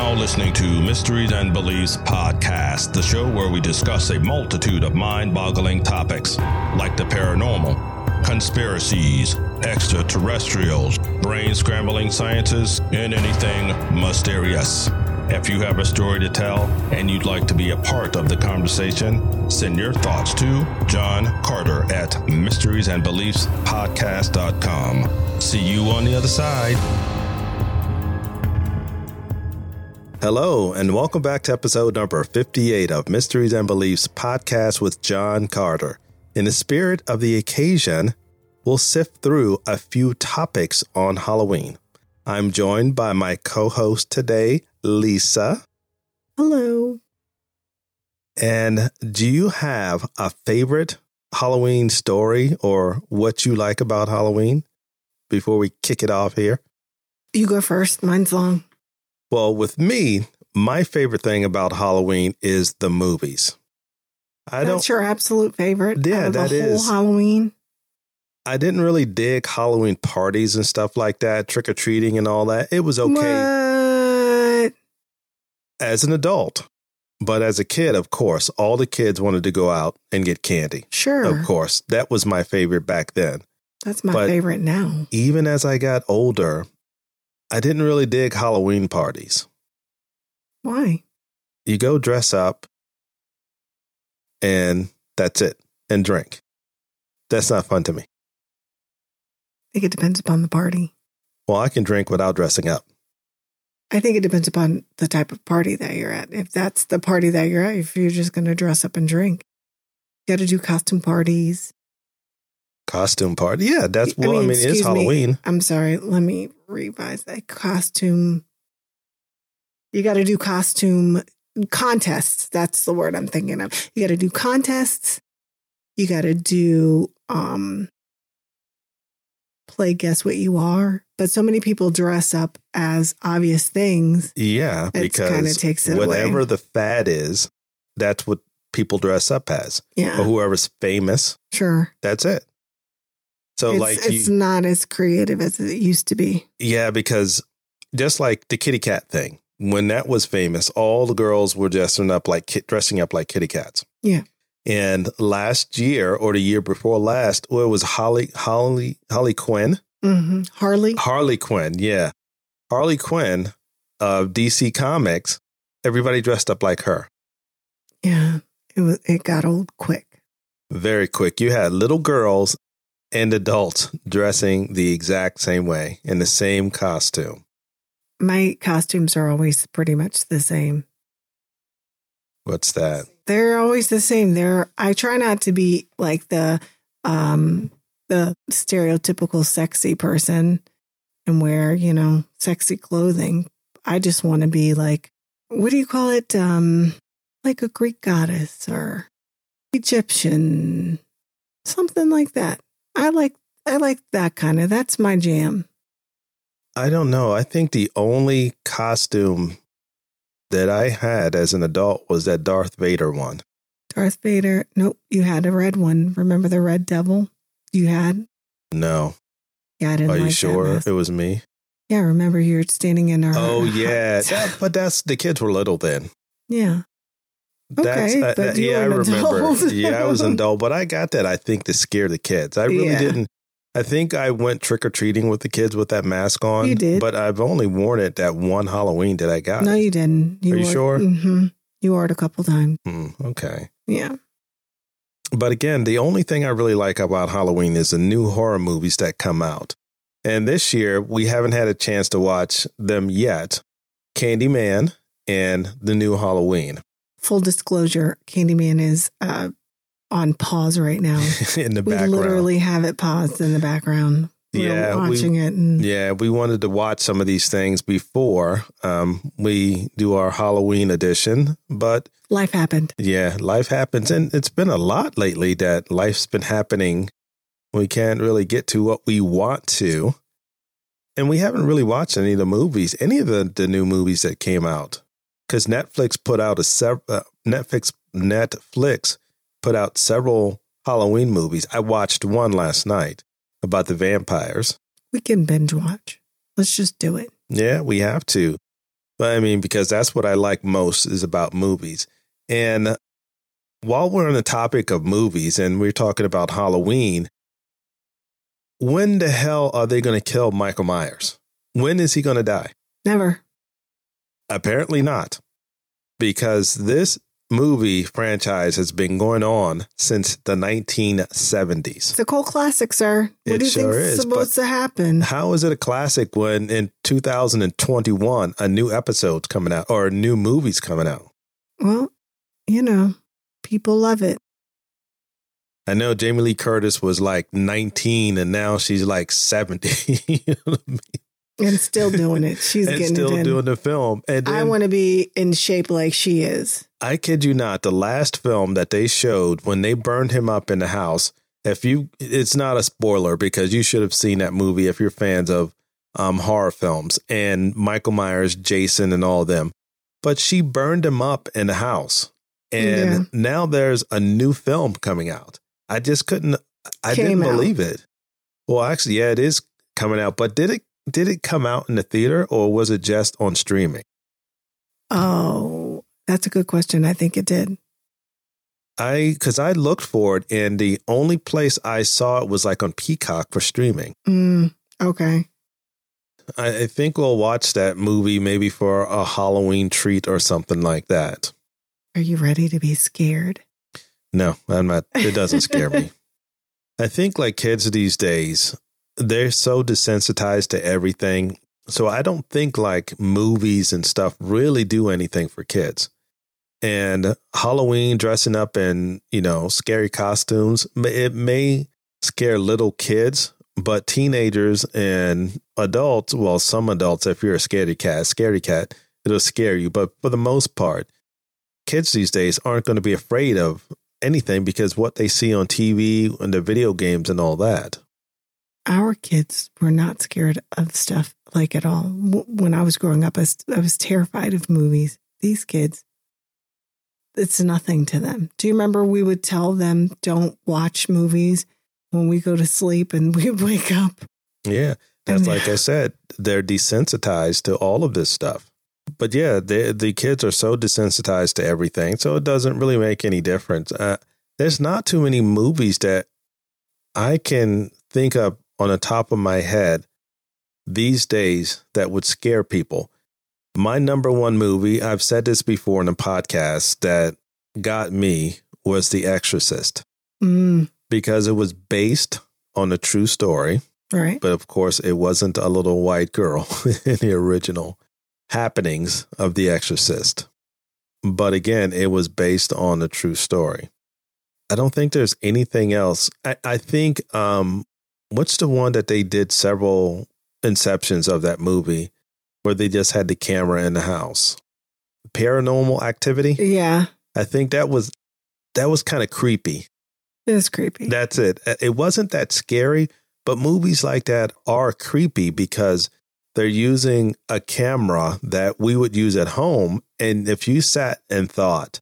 now listening to Mysteries and Beliefs Podcast, the show where we discuss a multitude of mind-boggling topics like the paranormal, conspiracies, extraterrestrials, brain-scrambling sciences, and anything mysterious. If you have a story to tell and you'd like to be a part of the conversation, send your thoughts to John Carter at mysteriesandbeliefspodcast.com. See you on the other side. Hello, and welcome back to episode number 58 of Mysteries and Beliefs Podcast with John Carter. In the spirit of the occasion, we'll sift through a few topics on Halloween. I'm joined by my co-host today, Lisa. Hello. And do you have a favorite Halloween story or what you like about Halloween before we kick it off here? You go first. Mine's long. Well, with me, my favorite thing about Halloween is the movies. That's your absolute favorite? Yeah, that is. Whole Halloween? I didn't really dig Halloween parties and stuff like that, trick-or-treating and all that. It was okay. What? As an adult. But as a kid, of course, all the kids wanted to go out and get candy. Sure. Of course. That was my favorite back then. That's my favorite now. Even as I got older, I didn't really dig Halloween parties. Why? You go dress up and that's it. And drink. That's not fun to me. I think it depends upon the party. Well, I can drink without dressing up. I think it depends upon the type of party that you're at. If that's the party that you're at, if you're just going to dress up and drink, you got to do costume parties. Costume party? Yeah, that's it's Halloween. I'm sorry. Let me revise that. Costume. You got to do costume contests. That's the word I'm thinking of. You got to do contests. You got to do play guess what you are. But so many people dress up as obvious things. Yeah, because kind of takes it whatever away. the fad is, that's what people dress up as. Yeah. Or whoever's famous. Sure. That's it. So it's not as creative as it used to be. Yeah, because just like the kitty cat thing, when that was famous, all the girls were dressing up like kitty cats. Yeah. And last year or the year before last, it was Harley Quinn. Mm-hmm. Harley Quinn. Yeah. Harley Quinn of DC Comics. Everybody dressed up like her. Yeah. It got old quick. Very quick. You had little girls and adults dressing the exact same way in the same costume. My costumes are always pretty much the same. What's that? They're always the same. I try not to be like the stereotypical sexy person and wear, sexy clothing. I just want to be like, what do you call it? Like a Greek goddess or Egyptian, something like that. I like that kind of, that's my jam. I don't know. I think the only costume that I had as an adult was that Darth Vader one. Darth Vader? Nope. You had a red one. Remember the red devil you had? No. Yeah, I didn't like that. Are you sure mess. it was me? Yeah, remember you were standing in our Oh, yeah. But the kids were little then. Yeah. Okay, but you were I an remember. adult. Yeah, I was an adult, but I got that, I think, to scare the kids. I really didn't. I think I went trick-or-treating with the kids with that mask on. You did. But I've only worn it that one Halloween that I got. No, you didn't. Are you sure? Mm-hmm. You wore it a couple times. Okay. Yeah. But again, the only thing I really like about Halloween is the new horror movies that come out. And this year, we haven't had a chance to watch them yet. Candyman and the new Halloween. Full disclosure, Candyman is on pause right now. In the background. We literally have it paused in the background. We're watching it. Yeah, we wanted to watch some of these things before we do our Halloween edition, but life happened. Yeah, life happens. And it's been a lot lately that life's been happening. We can't really get to what we want to. And we haven't really watched any of the movies, any of the new movies that came out. Because Netflix put out Netflix put out several Halloween movies. I watched one last night about the vampires. We can binge watch. Let's just do it. Yeah, we have to. But I mean, because that's what I like most is about movies. And while we're on the topic of movies and we're talking about Halloween, when the hell are they going to kill Michael Myers? When is he going to die? Never. Apparently not. Because this movie franchise has been going on since the 1970s. It's a cult classic, sir. What do you think is supposed to happen? How is it a classic when in 2021 a new episode's coming out or a new movie's coming out? Well, you know, people love it. I know Jamie Lee Curtis was like 19 and now she's like 70. You know what I mean? And still doing it. She's and getting still it in. doing the film. And I want to be in shape like she is. I kid you not. The last film that they showed when they burned him up in the house, it's not a spoiler because you should have seen that movie if you're fans of horror films and Michael Myers, Jason and all of them. But she burned him up in the house. And now there's a new film coming out. I just didn't believe it. Well, actually, yeah, it is coming out. But did it come out in the theater or was it just on streaming? Oh, that's a good question. I think it did. Because I looked for it and the only place I saw it was like on Peacock for streaming. Okay. I think we'll watch that movie maybe for a Halloween treat or something like that. Are you ready to be scared? No, I'm not. It doesn't scare me. I think like kids these days, they're so desensitized to everything. So I don't think like movies and stuff really do anything for kids. And Halloween dressing up in, scary costumes, it may scare little kids, but teenagers and adults, well, some adults, if you're a scaredy cat, it'll scare you. But for the most part, kids these days aren't going to be afraid of anything because what they see on TV and the video games and all that. Our kids were not scared of stuff like at all. When I was growing up, I was terrified of movies. These kids, it's nothing to them. Do you remember we would tell them don't watch movies when we go to sleep and we wake up? Yeah, that's like I said, they're desensitized to all of this stuff. But yeah, the kids are so desensitized to everything, so it doesn't really make any difference. There's not too many movies that I can think of on the top of my head these days that would scare people. My number one movie, I've said this before in a podcast, that got me was The Exorcist. Because it was based on a true story. Right. But of course, it wasn't a little white girl in the original happenings of The Exorcist. But again, it was based on a true story. I don't think there's anything else. I think, what's the one that they did several inceptions of that movie where they just had the camera in the house? Paranormal Activity? Yeah. I think that was kind of creepy. It was creepy. That's it. It wasn't that scary, but movies like that are creepy because they're using a camera that we would use at home. And if you sat and thought,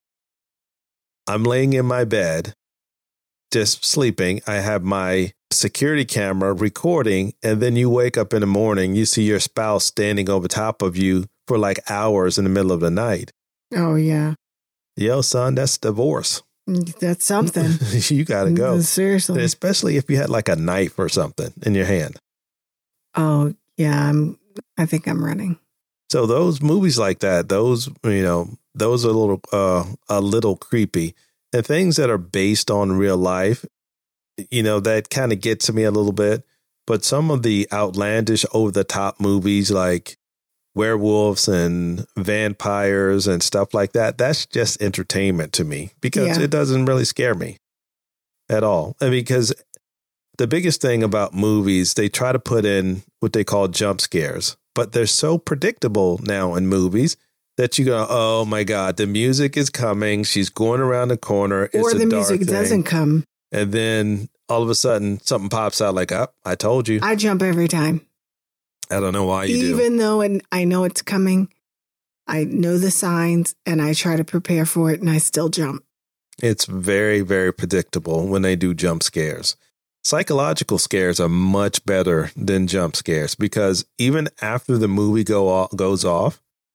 I'm laying in my bed, just sleeping, I have my security camera recording, and then you wake up in the morning, you see your spouse standing over top of you for like hours in the middle of the night. Oh, yeah. Yo, son, that's divorce. That's something. You got to go. Seriously. Especially if you had like a knife or something in your hand. Oh, yeah. I think I'm running. So those movies like that, those are a little creepy. And things that are based on real life, that kind of gets to me a little bit. But some of the outlandish, over the top movies like werewolves and vampires and stuff like that, that's just entertainment to me because it doesn't really scare me at all. Because the biggest thing about movies, they try to put in what they call jump scares, but they're so predictable now in movies that you go, oh my God, the music is coming. She's going around the corner. Or the music doesn't come. And then all of a sudden something pops out like, oh, I told you. I jump every time. I don't know why you do. Even though I know it's coming, I know the signs and I try to prepare for it and I still jump. It's very, very predictable when they do jump scares. Psychological scares are much better than jump scares because even after the movie goes off,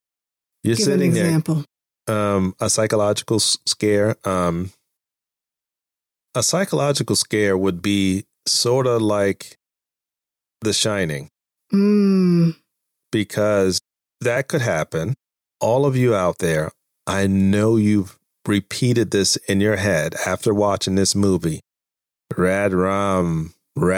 You're Give an sitting example. there. A psychological scare. A psychological scare would be sort of like The Shining. Because that could happen. All of you out there, I know you've repeated this in your head after watching this movie. Rad rum,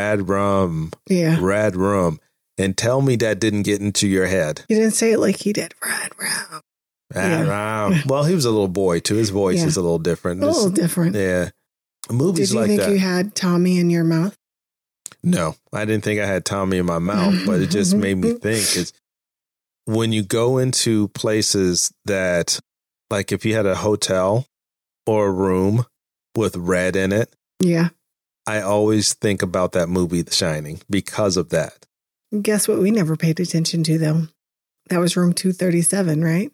Yeah. rad rum. And tell me that didn't get into your head. You didn't say it like he did. Rad rum. Rad rum. Well, he was a little boy too. His voice is a little different. A little different. Yeah. Movies like that. Did you think you had Tommy in your mouth? No, I didn't think I had Tommy in my mouth, but it just made me think is when you go into places that, like if you had a hotel or a room with red in it. Yeah. I always think about that movie, The Shining, because of that. Guess what we never paid attention to, though? That was room 237, right?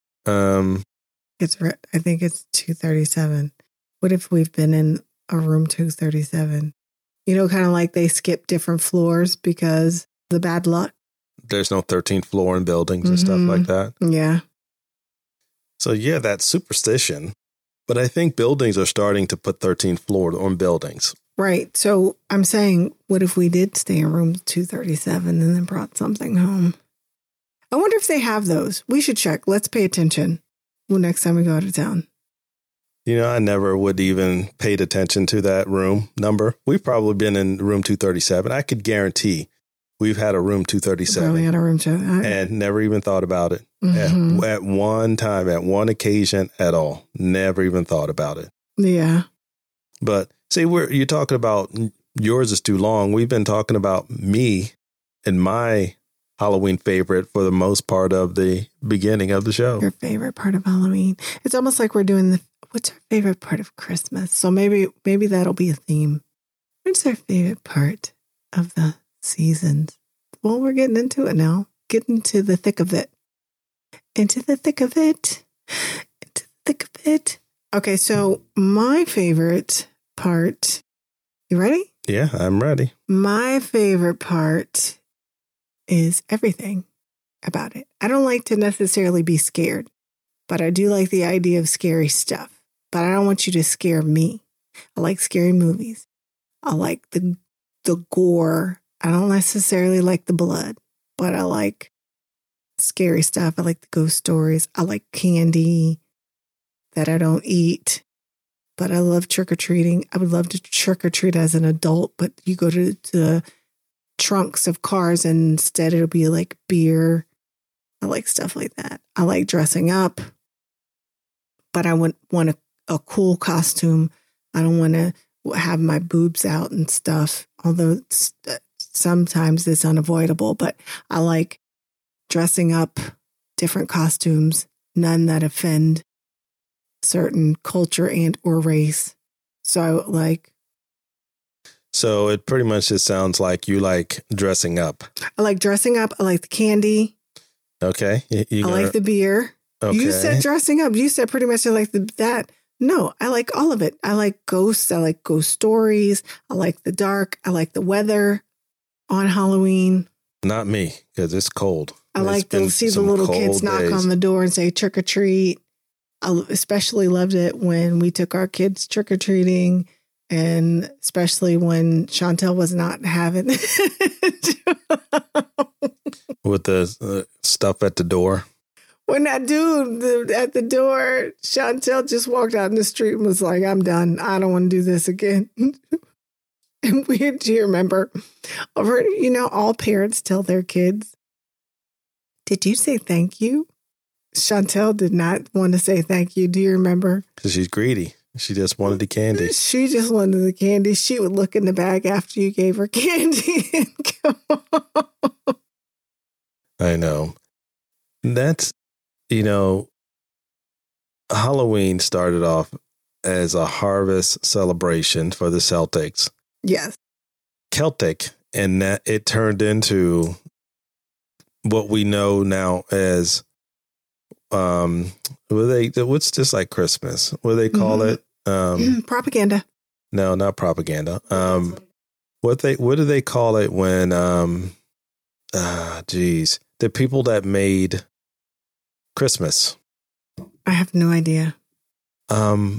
I think it's 237. What if we've been in a room 237? You know, kind of like they skip different floors because the bad luck. There's no 13th floor in buildings and stuff like that. Yeah. So, yeah, that's superstition. But I think buildings are starting to put 13th floor on buildings. Right. So I'm saying, what if we did stay in room 237 and then brought something home? I wonder if they have those. We should check. Let's pay attention next time we go out of town. You know, I never would even paid attention to that room number. We've probably been in room 237. I could guarantee we've had a room 237. Probably had a room and never even thought about it at one time, at one occasion at all. Never even thought about it. Yeah. But see, you're talking about yours is too long. We've been talking about me and my Halloween favorite for the most part of the beginning of the show. Your favorite part of Halloween. It's almost like we're doing what's our favorite part of Christmas? So maybe that'll be a theme. What's our favorite part of the seasons? Well, we're getting into it now. Getting to the thick of it. Into the thick of it. Into the thick of it. Okay, so my favorite part. You ready? Yeah, I'm ready. My favorite part is everything about it. I don't like to necessarily be scared, but I do like the idea of scary stuff. But I don't want you to scare me. I like scary movies. I like the gore. I don't necessarily like the blood, but I like scary stuff. I like the ghost stories. I like candy that I don't eat, but I love trick-or-treating. I would love to trick-or-treat as an adult, but you go to the trunks of cars and instead it'll be like beer. I like stuff like that. I like dressing up, but I want a cool costume. I don't want to have my boobs out and stuff, although sometimes it's unavoidable, but I like dressing up, different costumes, none that offend certain culture and or race. So it pretty much just sounds like you like dressing up. I like dressing up. I like the candy. Okay. I like the beer. Okay. You said dressing up. You said pretty much I like that. No, I like all of it. I like ghosts. I like ghost stories. I like the dark. I like the weather on Halloween. Not me, because it's cold. I like to see the little kids knock on the door and say trick or treat. I especially loved it when we took our kids trick or treating, and especially when Chantel was not having with the stuff at the door. When that dude at the door, Chantel just walked out in the street and was like, "I'm done. I don't want to do this again." And do you remember? All parents tell their kids, "Did you say thank you?" Chantel did not want to say thank you. Do you remember? Because she's greedy. She just wanted the candy. She just wanted the candy. She would look in the bag after you gave her candy and come on. I know. That's, Halloween started off as a harvest celebration for the Celtics. Yes. Celtic. And that it turned into what we know now as what's just like Christmas? What do they call it? Propaganda. No, not propaganda. What do they call it when the people that made Christmas. I have no idea. The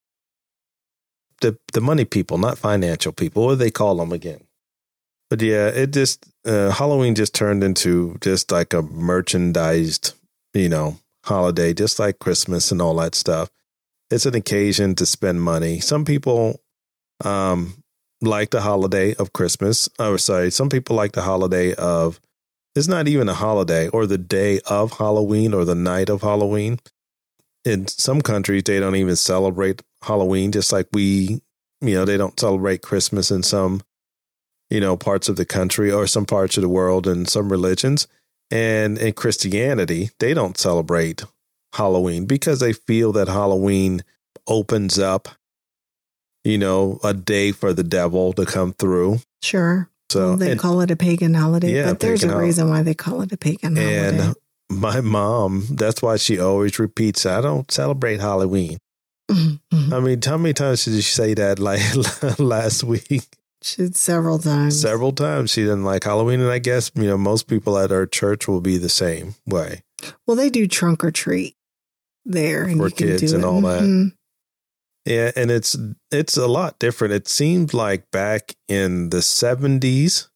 money people, not financial people. What do they call them again? But yeah, it just Halloween just turned into just like a merchandised, holiday, just like Christmas and all that stuff. It's an occasion to spend money. Some people like the holiday of Christmas. Some people like the holiday of, it's not even a holiday, or the day of Halloween or the night of Halloween. In some countries, they don't even celebrate Halloween, just like we, they don't celebrate Christmas in some, parts of the country or some parts of the world and some religions. And in Christianity, they don't celebrate Halloween because they feel that Halloween opens up, a day for the devil to come through. Sure. So they call it a pagan holiday, yeah, but there's a reason why they call it a pagan holiday. And my mom, that's why she always repeats, I don't celebrate Halloween. Mm-hmm. I mean, how many times did she say that like last week? She did several times. Several times. She didn't like Halloween. And I guess, most people at our church will be the same way. Well, they do trunk or treat there. And for you can kids do and it. all Mm-hmm. that. Yeah, and it's a lot different. It seemed like back in the 70s,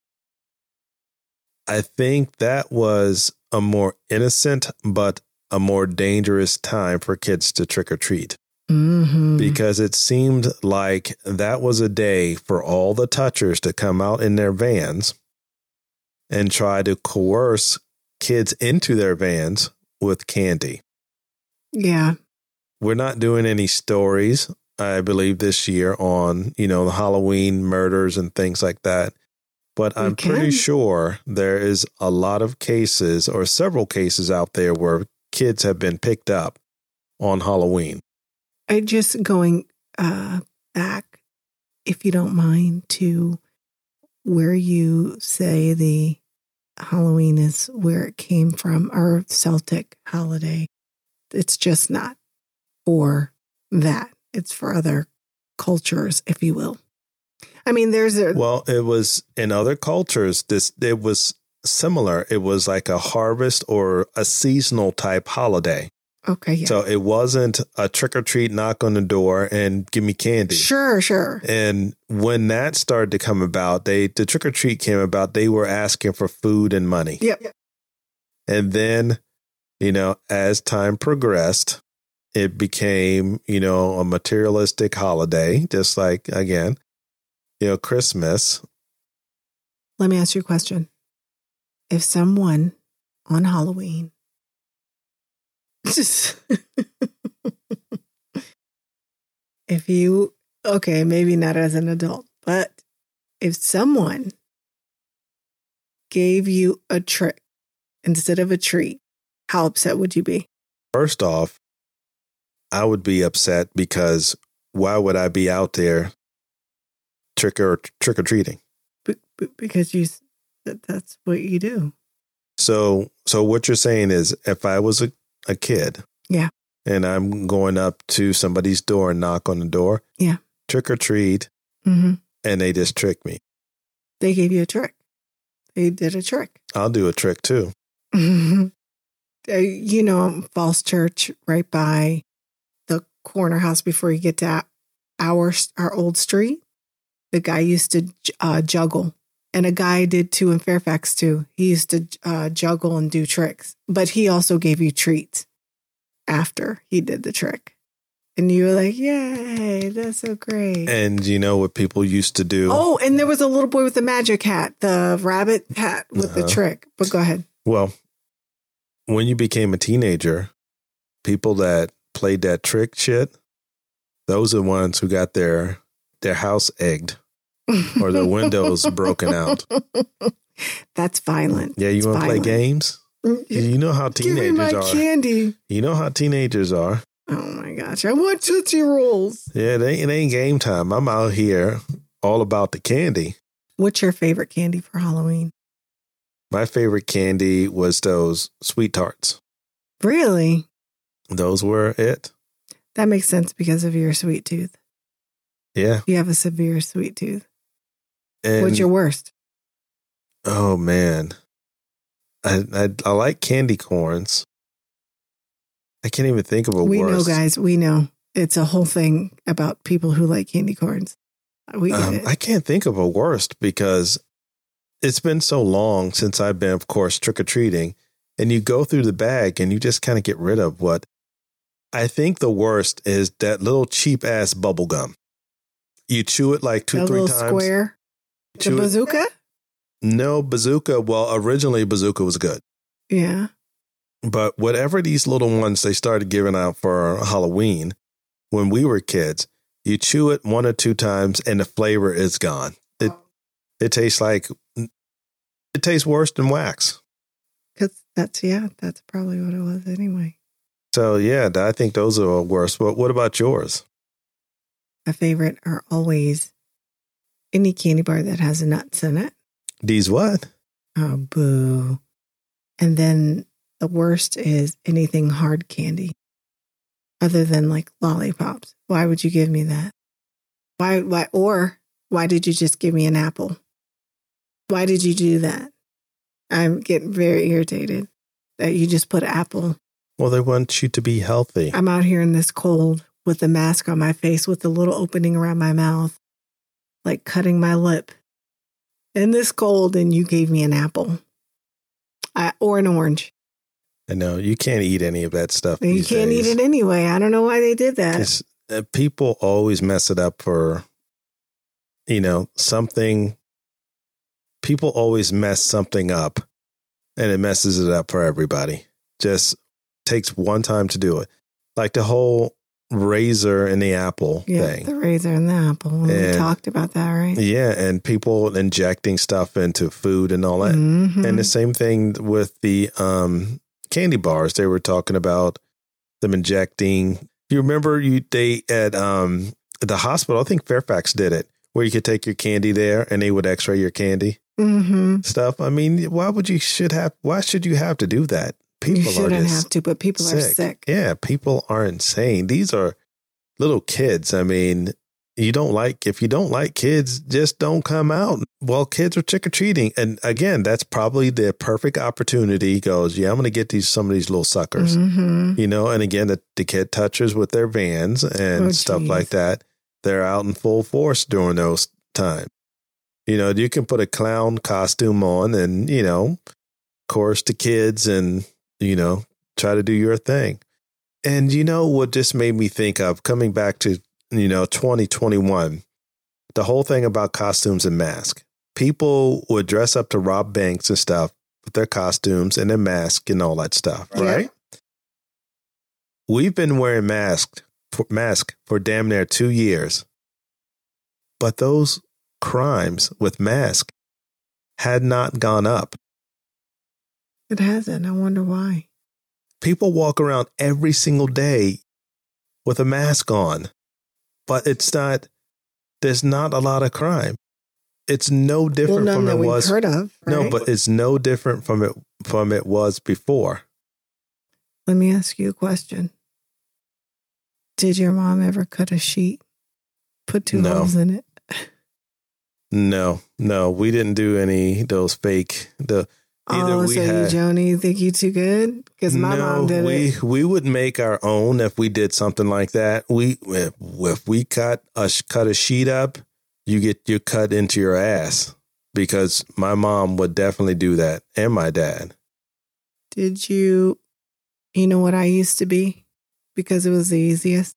I think that was a more innocent but a more dangerous time for kids to trick or treat. Mm-hmm. Because it seemed like that was a day for all the touchers to come out in their vans and try to coerce kids into their vans with candy. Yeah. We're not doing any stories, I believe, this year on, the Halloween murders and things like that. But I'm pretty sure there is a lot of cases or several cases out there where kids have been picked up on Halloween. I just going back, if you don't mind, to where you say the Halloween is where it came from, our Celtic holiday. It's just not for that. It's for other cultures, if you will. I mean, Well, it was in other cultures. It was similar. It was like a harvest or a seasonal type holiday. Okay, yeah. So it wasn't a trick or treat, knock on the door and give me candy. Sure. And when that started to come about, the trick or treat came about, they were asking for food and money. Yep. And then, as time progressed, it became, a materialistic holiday, just like, again, Christmas. Let me ask you a question. If someone on Halloween maybe not as an adult, but if someone gave you a trick instead of a treat, how upset would you be? First off, I would be upset because why would I be out there trick or treating? Because that's what you do. So what you're saying is, if I was a kid, yeah, and I'm going up to somebody's door and knock on the door, yeah, trick or treat, mm-hmm. and they just trick me. They gave you a trick. They did a trick. I'll do a trick too. Falls Church, right by the corner house before you get to our old street. The guy used to juggle. And a guy did too in Fairfax too. He used to juggle and do tricks. But he also gave you treats after he did the trick. And you were like, yay, that's so great. And you know what people used to do? Oh, and there was a little boy with the magic hat, the rabbit hat with the trick. But go ahead. Well, when you became a teenager, people that played that trick shit, those are the ones who got their house egged. Or the windows broken out. That's violent. Yeah, you want to play games? You know how teenagers Give me my are. Candy. You know how teenagers are. Oh my gosh, I want Tootsie Rolls. Yeah, it ain't game time. I'm out here all about the candy. What's your favorite candy for Halloween? My favorite candy was those sweet tarts. Really? Those were it. That makes sense because of your sweet tooth. Yeah. You have a severe sweet tooth. And, what's your worst? Oh man, I like candy corns. I can't even think of a We worst. know, guys. We know. It's a whole thing about people who like candy corns. We get it. I can't think of a worst because it's been so long since I've been, of course, trick-or-treating. And you go through the bag and you just kind of get rid of what I think the worst is that little cheap ass bubble gum. You chew it like 2-3 little times. Square. The bazooka? No, bazooka. Well, originally bazooka was good. Yeah. But whatever these little ones they started giving out for Halloween when we were kids, you chew it 1 or 2 times and the flavor is gone. It tastes worse than wax. Because that's probably what it was anyway. So, yeah, I think those are worse. But what about yours? My favorite are always any candy bar that has nuts in it. These what? Oh, boo. And then the worst is anything hard candy other than like lollipops. Why would you give me that? Why did you just give me an apple? Why did you do that? I'm getting very irritated that you just put apple. Well, they want you to be healthy. I'm out here in this cold with the mask on my face with the little opening around my mouth, like cutting my lip. In this cold, and you gave me an apple or an orange. I know. You can't eat any of that stuff. You can't eat it anyway. I don't know why they did that. People always mess it up for, something. People always mess something up and it messes it up for everybody. Just takes one time to do it. Like the whole razor and the apple thing. The razor and the apple. We talked about that, right? Yeah. And people injecting stuff into food and all that. Mm-hmm. And the same thing with the candy bars. They were talking about them injecting. You remember they at the hospital, I think Fairfax did it, where you could take your candy there and they would x-ray your candy stuff. I mean, why should you have to do that? People you shouldn't have to, but people are sick. Yeah, people are insane. These are little kids. I mean, if you don't like kids, just don't come out. Well, kids are trick-or-treating. And again, that's probably the perfect opportunity. He goes, I'm going to get some of these little suckers, and again, the kid touchers with their vans and stuff like that. They're out in full force during those times. You can put a clown costume on and, chorus the kids and, try to do your thing. And what this made me think of coming back to, 2021, the whole thing about costumes and masks. People would dress up to rob banks and stuff with their costumes and their mask and all that stuff, right? Yeah. We've been wearing masks for damn near 2 years. But those crimes with masks had not gone up. It hasn't. I wonder why. People walk around every single day with a mask on, but there's not a lot of crime. It's no different from it was. Heard of, right? No, but it's no different from it was before. Let me ask you a question. Did your mom ever cut a sheet? Put 2 holes in it? No, we didn't do any of those fake. You, Joni, you think you too good? Because my mom did it. We would make our own if we did something like that. If we cut a sheet up, you get your cut into your ass, because my mom would definitely do that, and my dad. Did you know what I used to be? Because it was the easiest.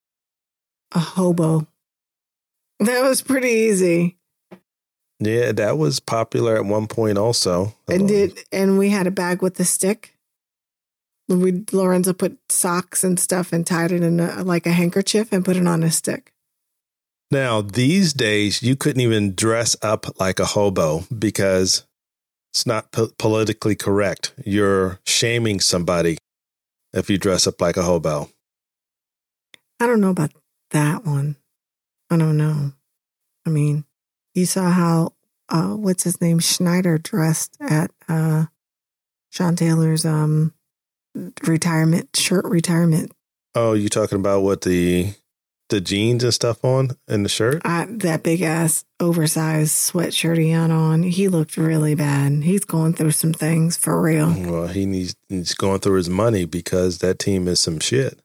A hobo. That was pretty easy. Yeah, that was popular at one point also. And we had a bag with a stick. Lorenzo put socks and stuff and tied it in like a handkerchief and put it on a stick. Now, these days, you couldn't even dress up like a hobo because it's not politically correct. You're shaming somebody if you dress up like a hobo. I don't know about that one. I don't know. I mean, you saw how, what's his name, Schneider dressed at Sean Taylor's retirement. Oh, you talking about what the the jeans and stuff on and the shirt? That big ass oversized sweatshirt he had on, he looked really bad. He's going through some things for real. Well, he's going through his money because that team is some shit.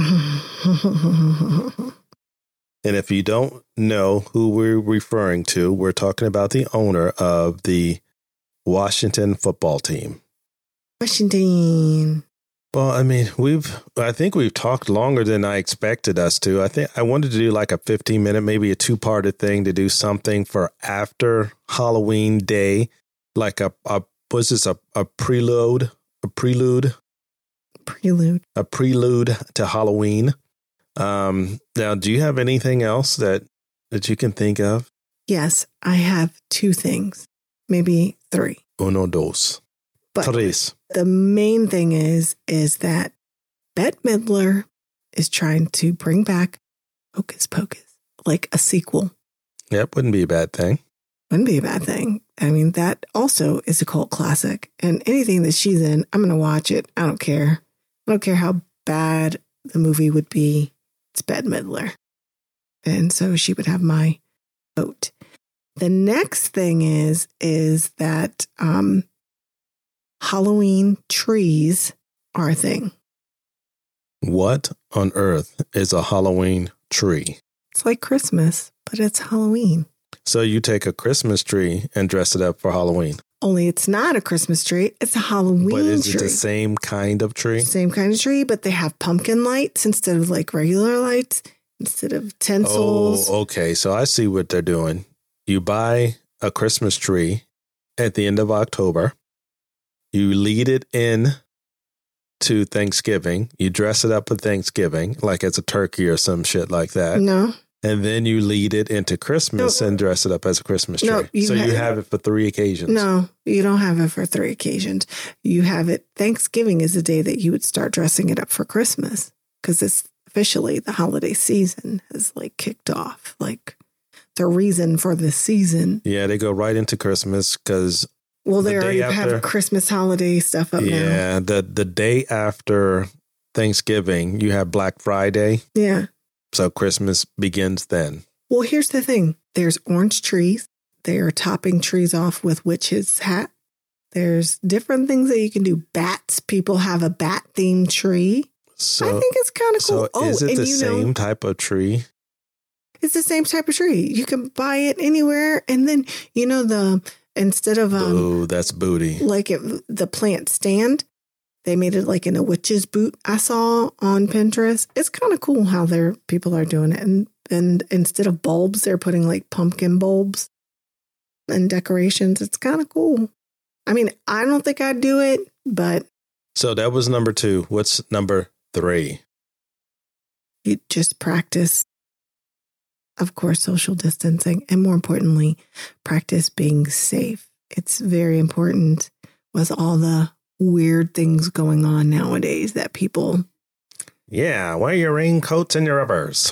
And if you don't know who we're referring to, we're talking about the owner of the Washington football team. Washington. Well, I mean, I think we've talked longer than I expected us to. I think I wanted to do like a 15-minute, maybe a 2-parter thing to do something for after Halloween day, like a prelude to Halloween. Now, do you have anything else that you can think of? Yes, I have 2 things, maybe 3. Uno, dos, tres. The main thing is that Bette Midler is trying to bring back Hocus Pocus, like a sequel. Yep, wouldn't be a bad thing. Wouldn't be a bad thing. I mean, that also is a cult classic. And anything that she's in, I'm going to watch it. I don't care. I don't care how bad the movie would be. It's Bette Midler. And so she would have my vote. The next thing is that Halloween trees are a thing. What on earth is a Halloween tree? It's like Christmas, but it's Halloween. So you take a Christmas tree and dress it up for Halloween. Only it's not a Christmas tree. It's a Halloween tree. But is it the same kind of tree? Same kind of tree, but they have pumpkin lights instead of like regular lights, instead of tinsels. Oh, okay. So I see what they're doing. You buy a Christmas tree at the end of October. You lead it in to Thanksgiving. You dress it up for Thanksgiving, like it's a turkey or some shit like that. No. And then you lead it into Christmas and dress it up as a Christmas tree. You have it for 3 occasions. No, you don't have it for 3 occasions. You have it. Thanksgiving is the day that you would start dressing it up for Christmas, because it's officially the holiday season has like kicked off. Like the reason for the season. Yeah, they go right into Christmas because. Well, they already have Christmas holiday stuff up now. Yeah, the day after Thanksgiving, you have Black Friday. Yeah. So Christmas begins then. Well, here's the thing. There's orange trees. They are topping trees off with witch's hat. There's different things that you can do. Bats. People have a bat-themed tree. So, I think it's kind of cool. So is it the same type of tree? It's the same type of tree. You can buy it anywhere. And then, instead of... Ooh, that's booty. Like the plant stand, they made it like in a witch's boot I saw on Pinterest. It's kind of cool how people are doing it. And instead of bulbs, they're putting like pumpkin bulbs and decorations. It's kind of cool. I mean, I don't think I'd do it, but... So that was number 2. What's number 3? You just practice, of course, social distancing. And more importantly, practice being safe. It's very important with all the weird things going on nowadays that people... Yeah, wear your raincoats and your rubbers.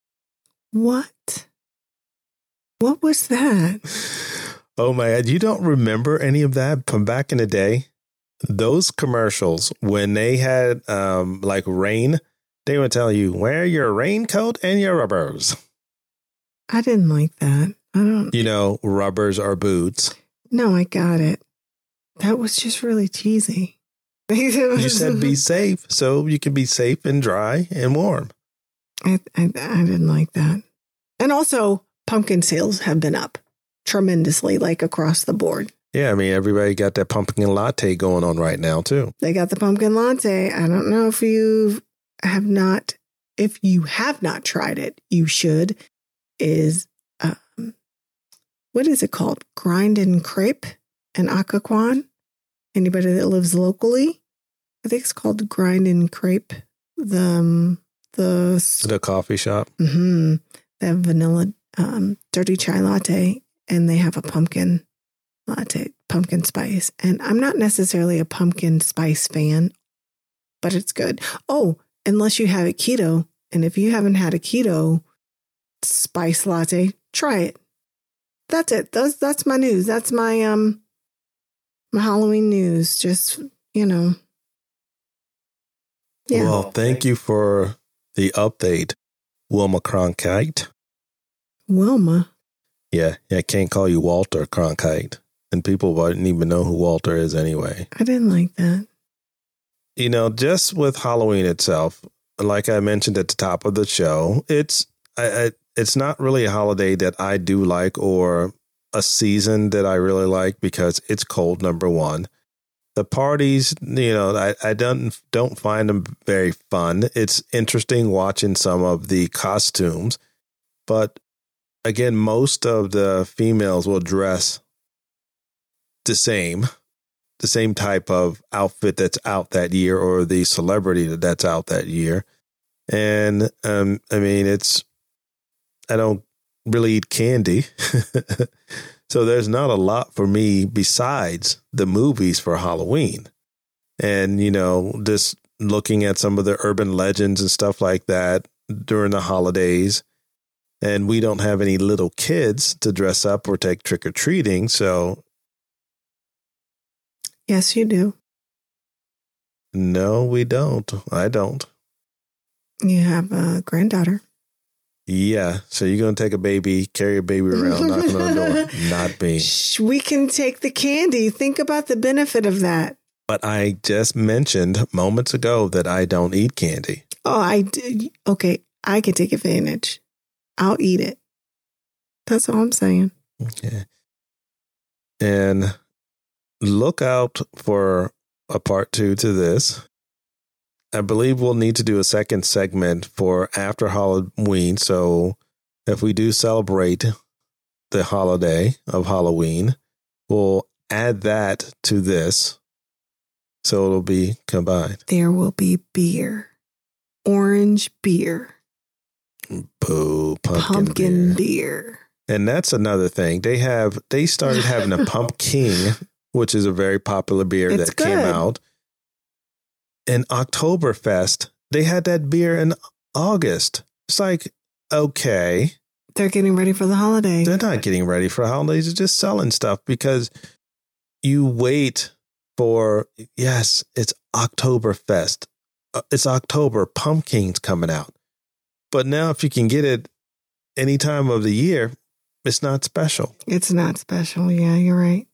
What? What was that? Oh my God, you don't remember any of that from back in the day? Those commercials, when they had like rain, they would tell you, wear your raincoat and your rubbers. I didn't like that. I don't... rubbers are boots. No, I got it. That was just really cheesy. You said be safe, so you can be safe and dry and warm. I didn't like that. And also, pumpkin sales have been up tremendously, like across the board. Yeah, I mean, everybody got that pumpkin latte going on right now, too. They got the pumpkin latte. I don't know if you have not tried it, you should. What is it called? Grind and Crepe in Occoquan. Anybody that lives locally? I think it's called Grind and Crepe. The coffee shop. Mm-hmm. They have vanilla dirty chai latte, and they have a pumpkin latte, pumpkin spice. And I'm not necessarily a pumpkin spice fan, but it's good. Oh, unless you have it keto. And if you haven't had a keto spice latte, try it. That's it. That's my news. That's my my Halloween news. Just, Yeah. Well, thank you for the update. Wilma Cronkite. Wilma? Yeah, I can't call you Walter Cronkite. And people wouldn't even know who Walter is anyway. I didn't like that. You know, just with Halloween itself, like I mentioned at the top of the show, it's not really a holiday that I do like or a season that I really like because it's cold, number one. The parties, you know, I don't find them very fun. It's interesting watching some of the costumes, but again, most of the females will dress the same type of outfit that's out that year or the celebrity that's out that year. And I mean, I don't really eat candy. So there's not a lot for me besides the movies for Halloween. And, you know, just looking at some of the urban legends and stuff like that during the holidays. And we don't have any little kids to dress up or take trick or treating. So. Yes, you do. No, we don't. I don't. You have a granddaughter. Yeah. So you're going to take a baby, carry a baby around, knocking on the door. Not me. We can take the candy. Think about the benefit of that. But I just mentioned moments ago that I don't eat candy. Oh, I did. Okay. I can take advantage. I'll eat it. That's all I'm saying. Okay. And look out for a part 2 to this. I believe we'll need to do a second segment for after Halloween. So if we do celebrate the holiday of Halloween, we'll add that to this. So it'll be combined. There will be beer. Orange beer. Boo, pumpkin beer. And that's another thing. They started having a Pumpkin, which is a very popular beer that came out. In Oktoberfest, they had that beer in August. It's like, okay. They're getting ready for the holiday. They're not getting ready for holidays. They're just selling stuff because you wait for, yes, it's Oktoberfest. It's October. Pumpkin's coming out. But now if you can get it any time of the year, it's not special. It's not special. Yeah, you're right.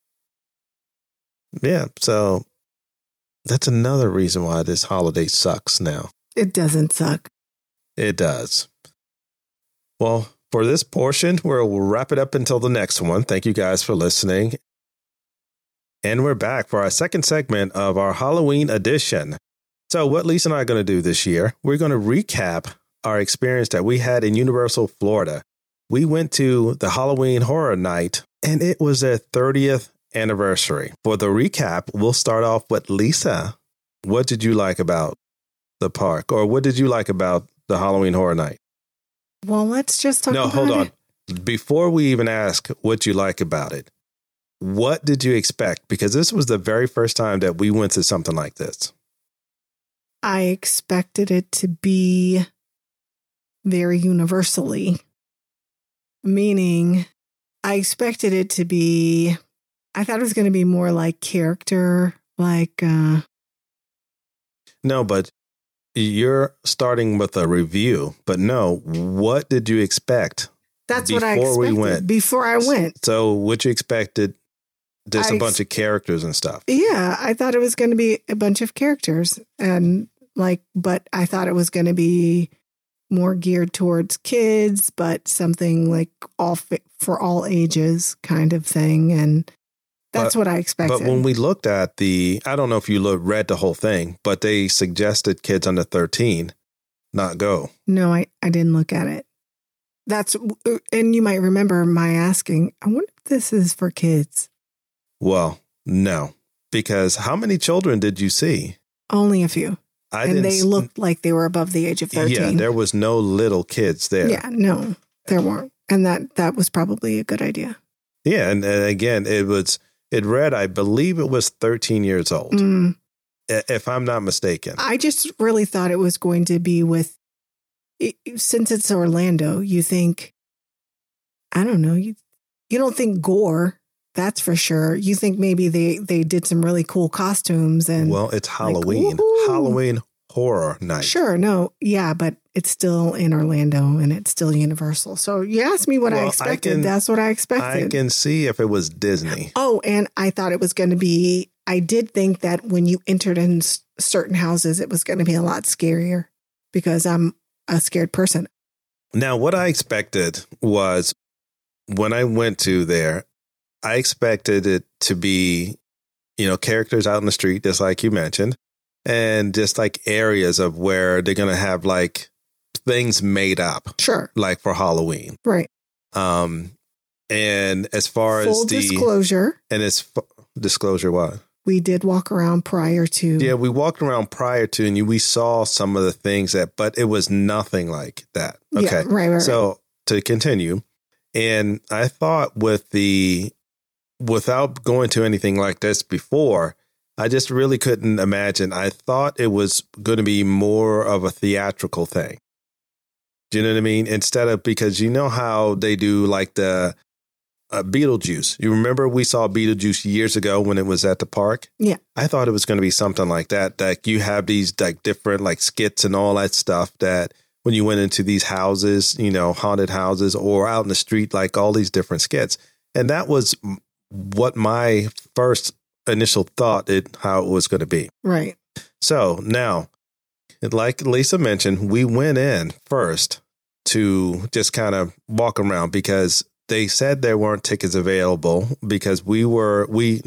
Yeah, so that's another reason why this holiday sucks now. It doesn't suck. It does. Well, for this portion, we'll wrap it up until the next one. Thank you guys for listening. And we're back for our second segment of our Halloween edition. So what Lisa and I are going to do this year, we're going to recap our experience that we had in Universal Florida. We went to the Halloween Horror Night, and it was their 30th anniversary. For the recap, we'll start off with Lisa. What did you like about the park, or what did you like about the Halloween Horror Night? Well, let's just talk about it. No, hold on. Before we even ask what you like about it, what did you expect? Because this was the very first time that we went to something like this. I expected it to be very universally, meaning I expected it to be, I thought it was going to be more like character, like... No, but you're starting with a review, but no, what did you expect? That's what I expected before I went. So what you expected, just a bunch of characters and stuff. Yeah, I thought it was going to be a bunch of characters and but I thought it was going to be more geared towards kids, but something like for all ages kind of thing. And that's what I expected. But when we looked at I don't know if you read the whole thing, but they suggested kids under 13 not go. No, I didn't look at it. And you might remember my asking, I wonder if this is for kids. Well, no, because how many children did you see? Only a few. And they looked like they were above the age of 13. Yeah, there was no little kids there. Yeah, no, there weren't. And that was probably a good idea. Yeah, and again, it read, I believe it was 13 years old, if I'm not mistaken. I just really thought it was going to be since it's Orlando, you think, I don't know, you don't think gore. That's for sure. You think maybe they did some really cool costumes and. Well, it's Halloween. Halloween horror night. Sure. No. Yeah. But it's still in Orlando and it's still Universal. So you asked me what I expected. That's what I expected. I can see if it was Disney. Oh, and I thought it was going to be, I did think that when you entered in certain houses, it was going to be a lot scarier because I'm a scared person. Now, what I expected was when I went to there, I expected it to be, characters out in the street, just like you mentioned, and just like areas of where they're going to have like things made up. Sure. Like for Halloween. Right. And as far Full as disclosure. And it's disclosure what? We did walk around prior to. Yeah, we walked around prior to, and we saw some of the things but it was nothing like that. Okay. Yeah, right. So to continue, and I thought without going to anything like this before, I just really couldn't imagine. I thought it was going to be more of a theatrical thing. Do you know what I mean? Instead of, because you know how they do like the Beetlejuice. You remember we saw Beetlejuice years ago when it was at the park? Yeah. I thought it was going to be something like that. Like you have these like different like skits and all that stuff that when you went into these houses, haunted houses or out in the street, like all these different skits. And that was what my first initial thought how it was going to be. Right. So now, like Lisa mentioned, we went in first to just kind of walk around because they said there weren't tickets available because we are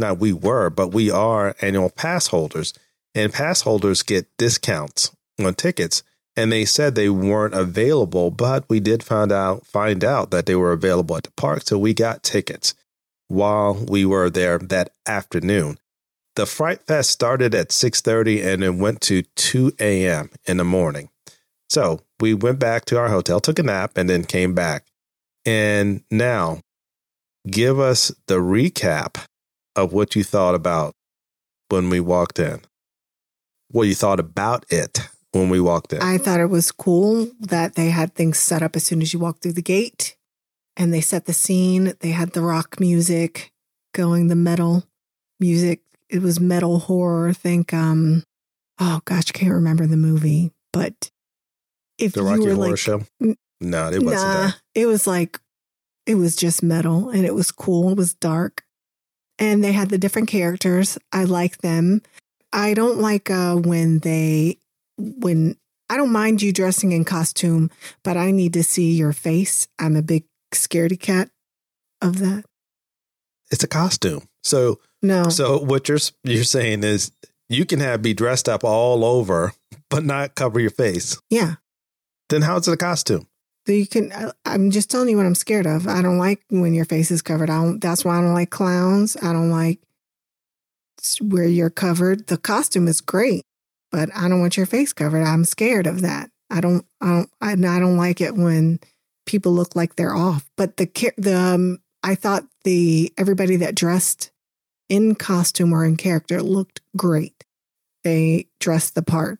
annual pass holders, and pass holders get discounts on tickets. And they said they weren't available, but we did find out that they were available at the park. So we got tickets while we were there that afternoon. The Fright Fest started at 6:30 and it went to 2 a.m. in the morning. So we went back to our hotel, took a nap, and then came back. And now, give us the recap of what you thought about when we walked in. What you thought about it when we walked in. I thought it was cool that they had things set up as soon as you walk through the gate. And they set the scene. They had the rock music going, the metal music. It was metal horror. I think, oh gosh, I can't remember the movie. But if the Rocky you were Horror like, Show? No, it wasn't that. It was like, it was just metal and it was cool. It was dark. And they had the different characters. I like them. I don't like when I don't mind you dressing in costume, but I need to see your face. I'm a big scaredy cat of that. It's a costume. So no. So what you're saying is you can be dressed up all over, but not cover your face. Yeah. Then how is it a costume? So you can. I'm just telling you what I'm scared of. I don't like when your face is covered. That's why I don't like clowns. I don't like where you're covered. The costume is great, but I don't want your face covered. I'm scared of that. I don't like it when people look like they're off. But I thought everybody that dressed in costume or in character looked great. They dressed the part,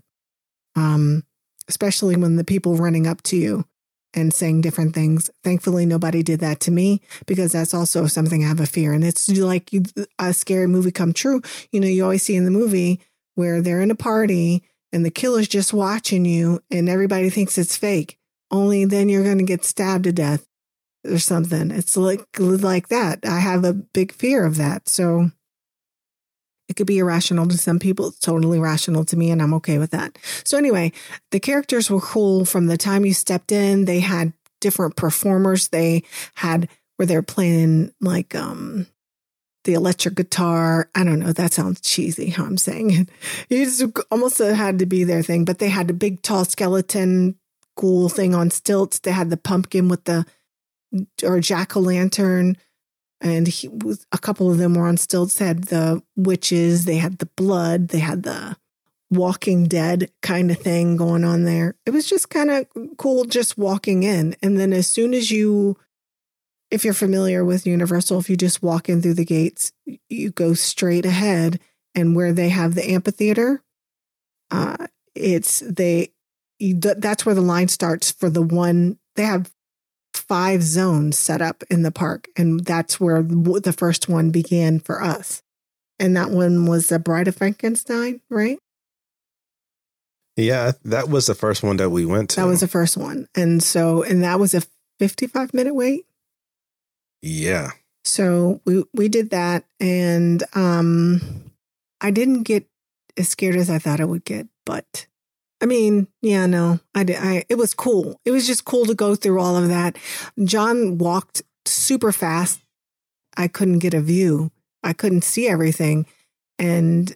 especially when the people running up to you and saying different things. Thankfully, nobody did that to me because that's also something I have a fear. And it's like a scary movie come true. You always see in the movie where they're in a party and the killer's just watching you and everybody thinks it's fake. Only then you're going to get stabbed to death or something. It's like that. I have a big fear of that. So it could be irrational to some people. It's totally rational to me, and I'm okay with that. So anyway, the characters were cool from the time you stepped in. They had different performers. They had where they're playing like the electric guitar. I don't know. That sounds cheesy how I'm saying it. You just almost had to be their thing. But they had a big, tall skeleton, cool thing on stilts. They had the pumpkin with or jack-o'-lantern. And a couple of them were on stilts. They had the witches. They had the blood. They had the Walking Dead kind of thing going on there. It was just kind of cool just walking in. And then as soon as if you're familiar with Universal, if you just walk in through the gates, you go straight ahead. And where they have the amphitheater, that's where the line starts for the one. They have 5 zones set up in the park. And that's where the first one began for us. And that one was the Bride of Frankenstein, right? Yeah, that was the first one that we went to. That was the first one. And that was a 55-minute wait. Yeah. So we did that, and I didn't get as scared as I thought I would get, but I mean, yeah, no, I did. It was cool. It was just cool to go through all of that. John walked super fast. I couldn't get a view. I couldn't see everything. And,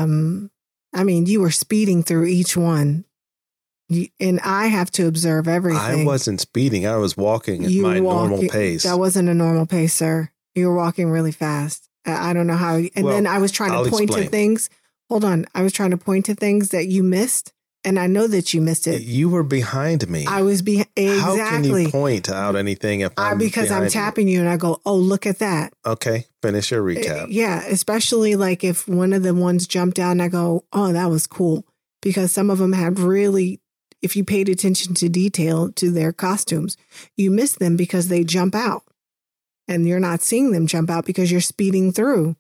I mean, you were speeding through each one. And I have to observe everything. I wasn't speeding. I was walking at my normal pace. That wasn't a normal pace, sir. You were walking really fast. I don't know how. And then I was trying to point to things. Hold on. I was trying to point to things that you missed. And I know that you missed it. You were behind me. I was exactly. How can you point out anything if I'm because I'm tapping you and I go, oh, look at that. Okay, finish your recap. Yeah, especially like if one of the ones jumped out and I go, oh, that was cool. Because some of them had really, if you paid attention to detail to their costumes, you miss them because they jump out. And you're not seeing them jump out because you're speeding through.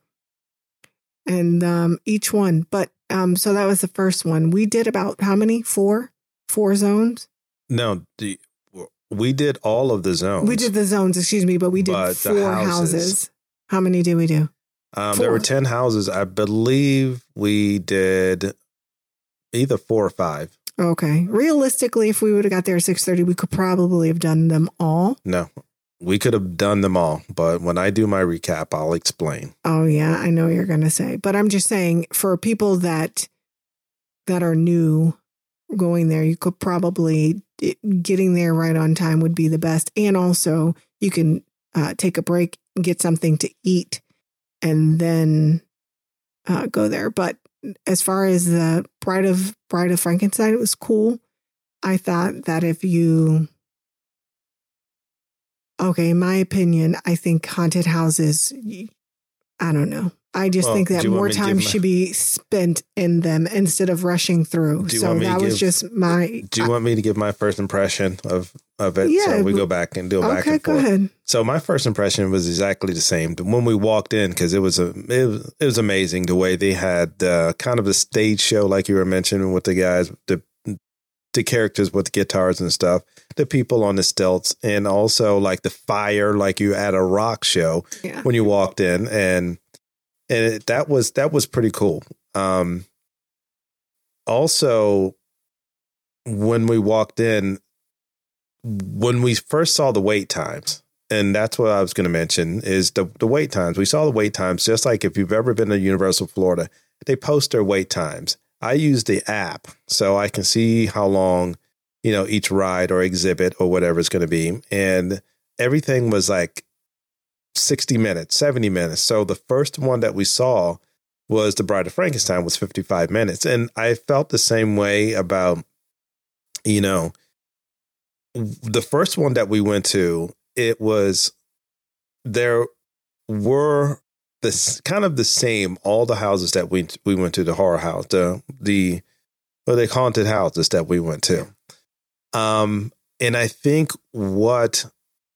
And each one. But so that was the first one. We did about how many? Four zones? No, we did all of the zones. We did the zones, excuse me, but we did 4 houses. How many did we do? There were 10 houses. I believe we did either 4 or 5. Okay. Realistically, if we would have got there at 6:30, we could probably have done them all. No, we could have done them all. But when I do my recap, I'll explain. Oh, yeah. I know you're going to say. But I'm just saying, for people that are new going there, you could probably, getting there right on time would be the best. And also, you can take a break, get something to eat, and then go there. But as far as the Bride of Frankenstein, it was cool. I thought that in my opinion, I think haunted houses, I don't know. I just think that more time should be spent in them instead of rushing through. So that was just my... Do you want me to give my first impression of it? Yeah. So we go back and do it back and forth. Okay, go ahead. So my first impression was exactly the same. When we walked in, because it was amazing the way they had kind of a stage show, like you were mentioning, with the guys, the characters with the guitars and stuff, the people on the stilts, and also like the fire, like you at a rock show when you walked in, and that was pretty cool. Also, when we walked in, when we first saw the wait times, and that's what I was going to mention, is the wait times. We saw the wait times, just like if you've ever been to Universal Florida, they post their wait times. I use the app so I can see how long, each ride or exhibit or whatever it's going to be. And everything was like 60 minutes, 70 minutes. So the first one that we saw was The Bride of Frankenstein, was 55 minutes. And I felt the same way about, the first one that we went to, there were this kind of the same, all the houses that we went to, the horror house, the haunted houses that we went to. And I think what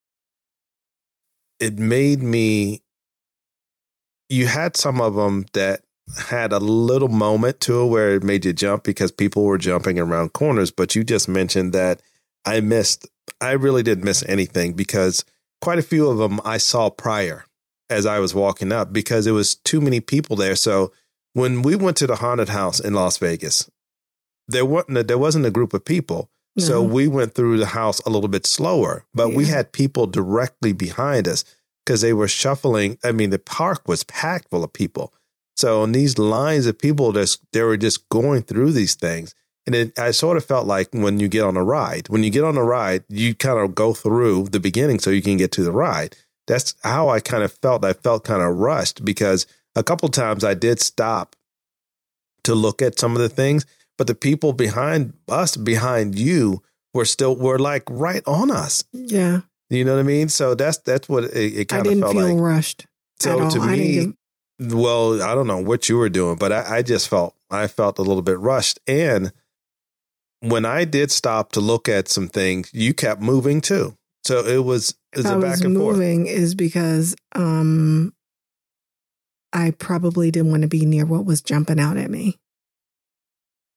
it made me, you had some of them that had a little moment to it where it made you jump because people were jumping around corners. But you just mentioned that I really didn't miss anything because quite a few of them I saw prior as I was walking up because it was too many people there. So when we went to the haunted house in Las Vegas, there wasn't a group of people. No. So we went through the house a little bit slower, but we had people directly behind us because they were shuffling. I mean, the park was packed full of people. So in these lines of people, they were just going through these things. And I sort of felt like when you get on a ride, you kind of go through the beginning so you can get to the ride. That's how I kind of felt. I felt kind of rushed because a couple of times I did stop to look at some of the things, but the people behind us, behind you, were like right on us. Yeah. You know what I mean? So that's what it kind of felt like. I didn't feel rushed. So to me, well, I don't know what you were doing, but I felt a little bit rushed. And when I did stop to look at some things, you kept moving too. So it was a back and forth. Moving is because I probably didn't want to be near what was jumping out at me.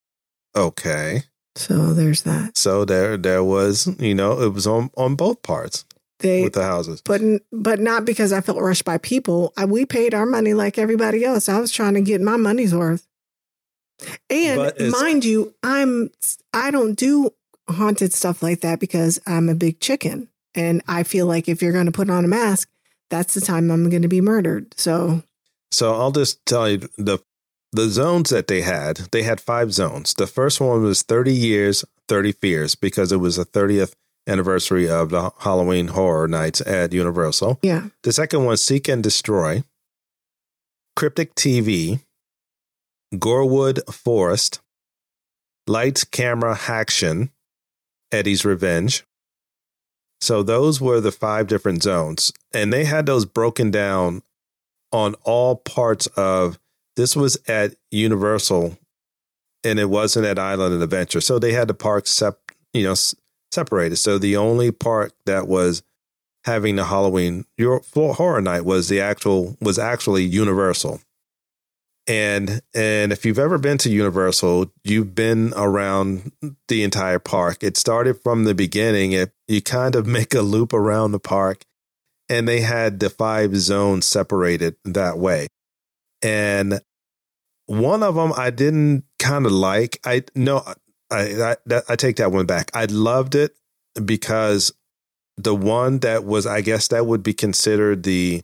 Okay. So there's that. So there was, it was on both parts with the houses. But not because I felt rushed by people. We paid our money like everybody else. I was trying to get my money's worth. And mind you, I don't do haunted stuff like that because I'm a big chicken. And I feel like if you're going to put on a mask, that's the time I'm going to be murdered. So I'll just tell you the zones that they had 5 zones. The first one was 30 years, 30 fears, because it was the 30th anniversary of the Halloween Horror Nights at Universal. Yeah. The second one, Seek and Destroy, Cryptic TV, Gorewood Forest, Lights, Camera, Haction, Eddie's Revenge. So those were the 5 different zones. And they had those broken down on all parts of, this was at Universal and it wasn't at Island and Adventure. So they had the parks separated. So the only park that was having the Halloween Horror Night was actually Universal. And if you've ever been to Universal, you've been around the entire park. It started from the beginning. You kind of make a loop around the park, and they had the 5 zones separated that way. And one of them I didn't kind of like. I take that one back. I loved it because the one that was, I guess that would be considered the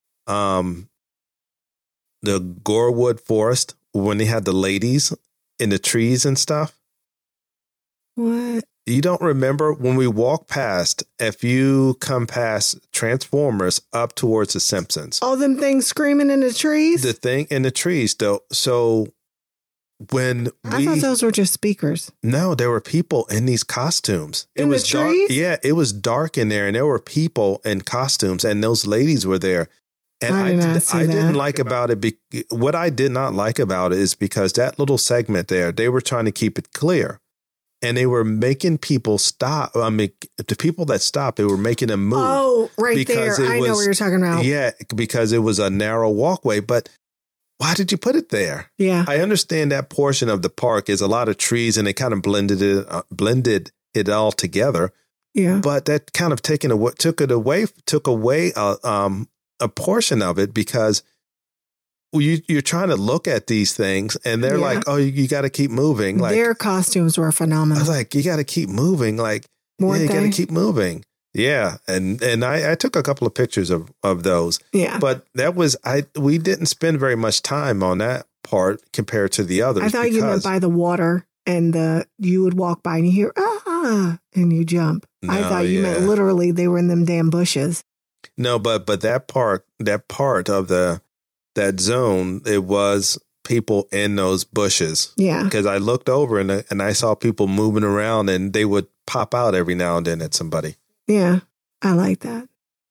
Gorewood Forest, when they had the ladies in the trees and stuff. What? You don't remember when we walk past, if you come past Transformers up towards the Simpsons. All them things screaming in the trees? The thing in the trees, though. So I thought those were just speakers. No, there were people in these costumes. It was dark. Trees? Yeah, it was dark in there, and there were people in costumes, and those ladies were there. And I didn't like about it. What I did not like about it is because that little segment there, they were trying to keep it clear. And they were making people stop. I mean, the people that stopped, they were making them move. Oh, right there. I know what you're talking about. Yeah, because it was a narrow walkway. But why did you put it there? Yeah. I understand that portion of the park is a lot of trees and they kind of blended it all together. Yeah. But that kind of took away a portion of it, because you're trying to look at these things and they're like, oh, you got to keep moving. Like, their costumes were phenomenal. I was like, you got to keep moving. Like, you got to keep moving. Yeah. And I took a couple of pictures of those. Yeah. But we didn't spend very much time on that part compared to the others. I thought you meant by the water and you would walk by and you hear, and you jump. No, I thought you meant literally they were in them damn bushes. No, but that part of that zone, it was people in those bushes. Yeah. Because I looked over and I saw people moving around, and they would pop out every now and then at somebody. Yeah, I like that.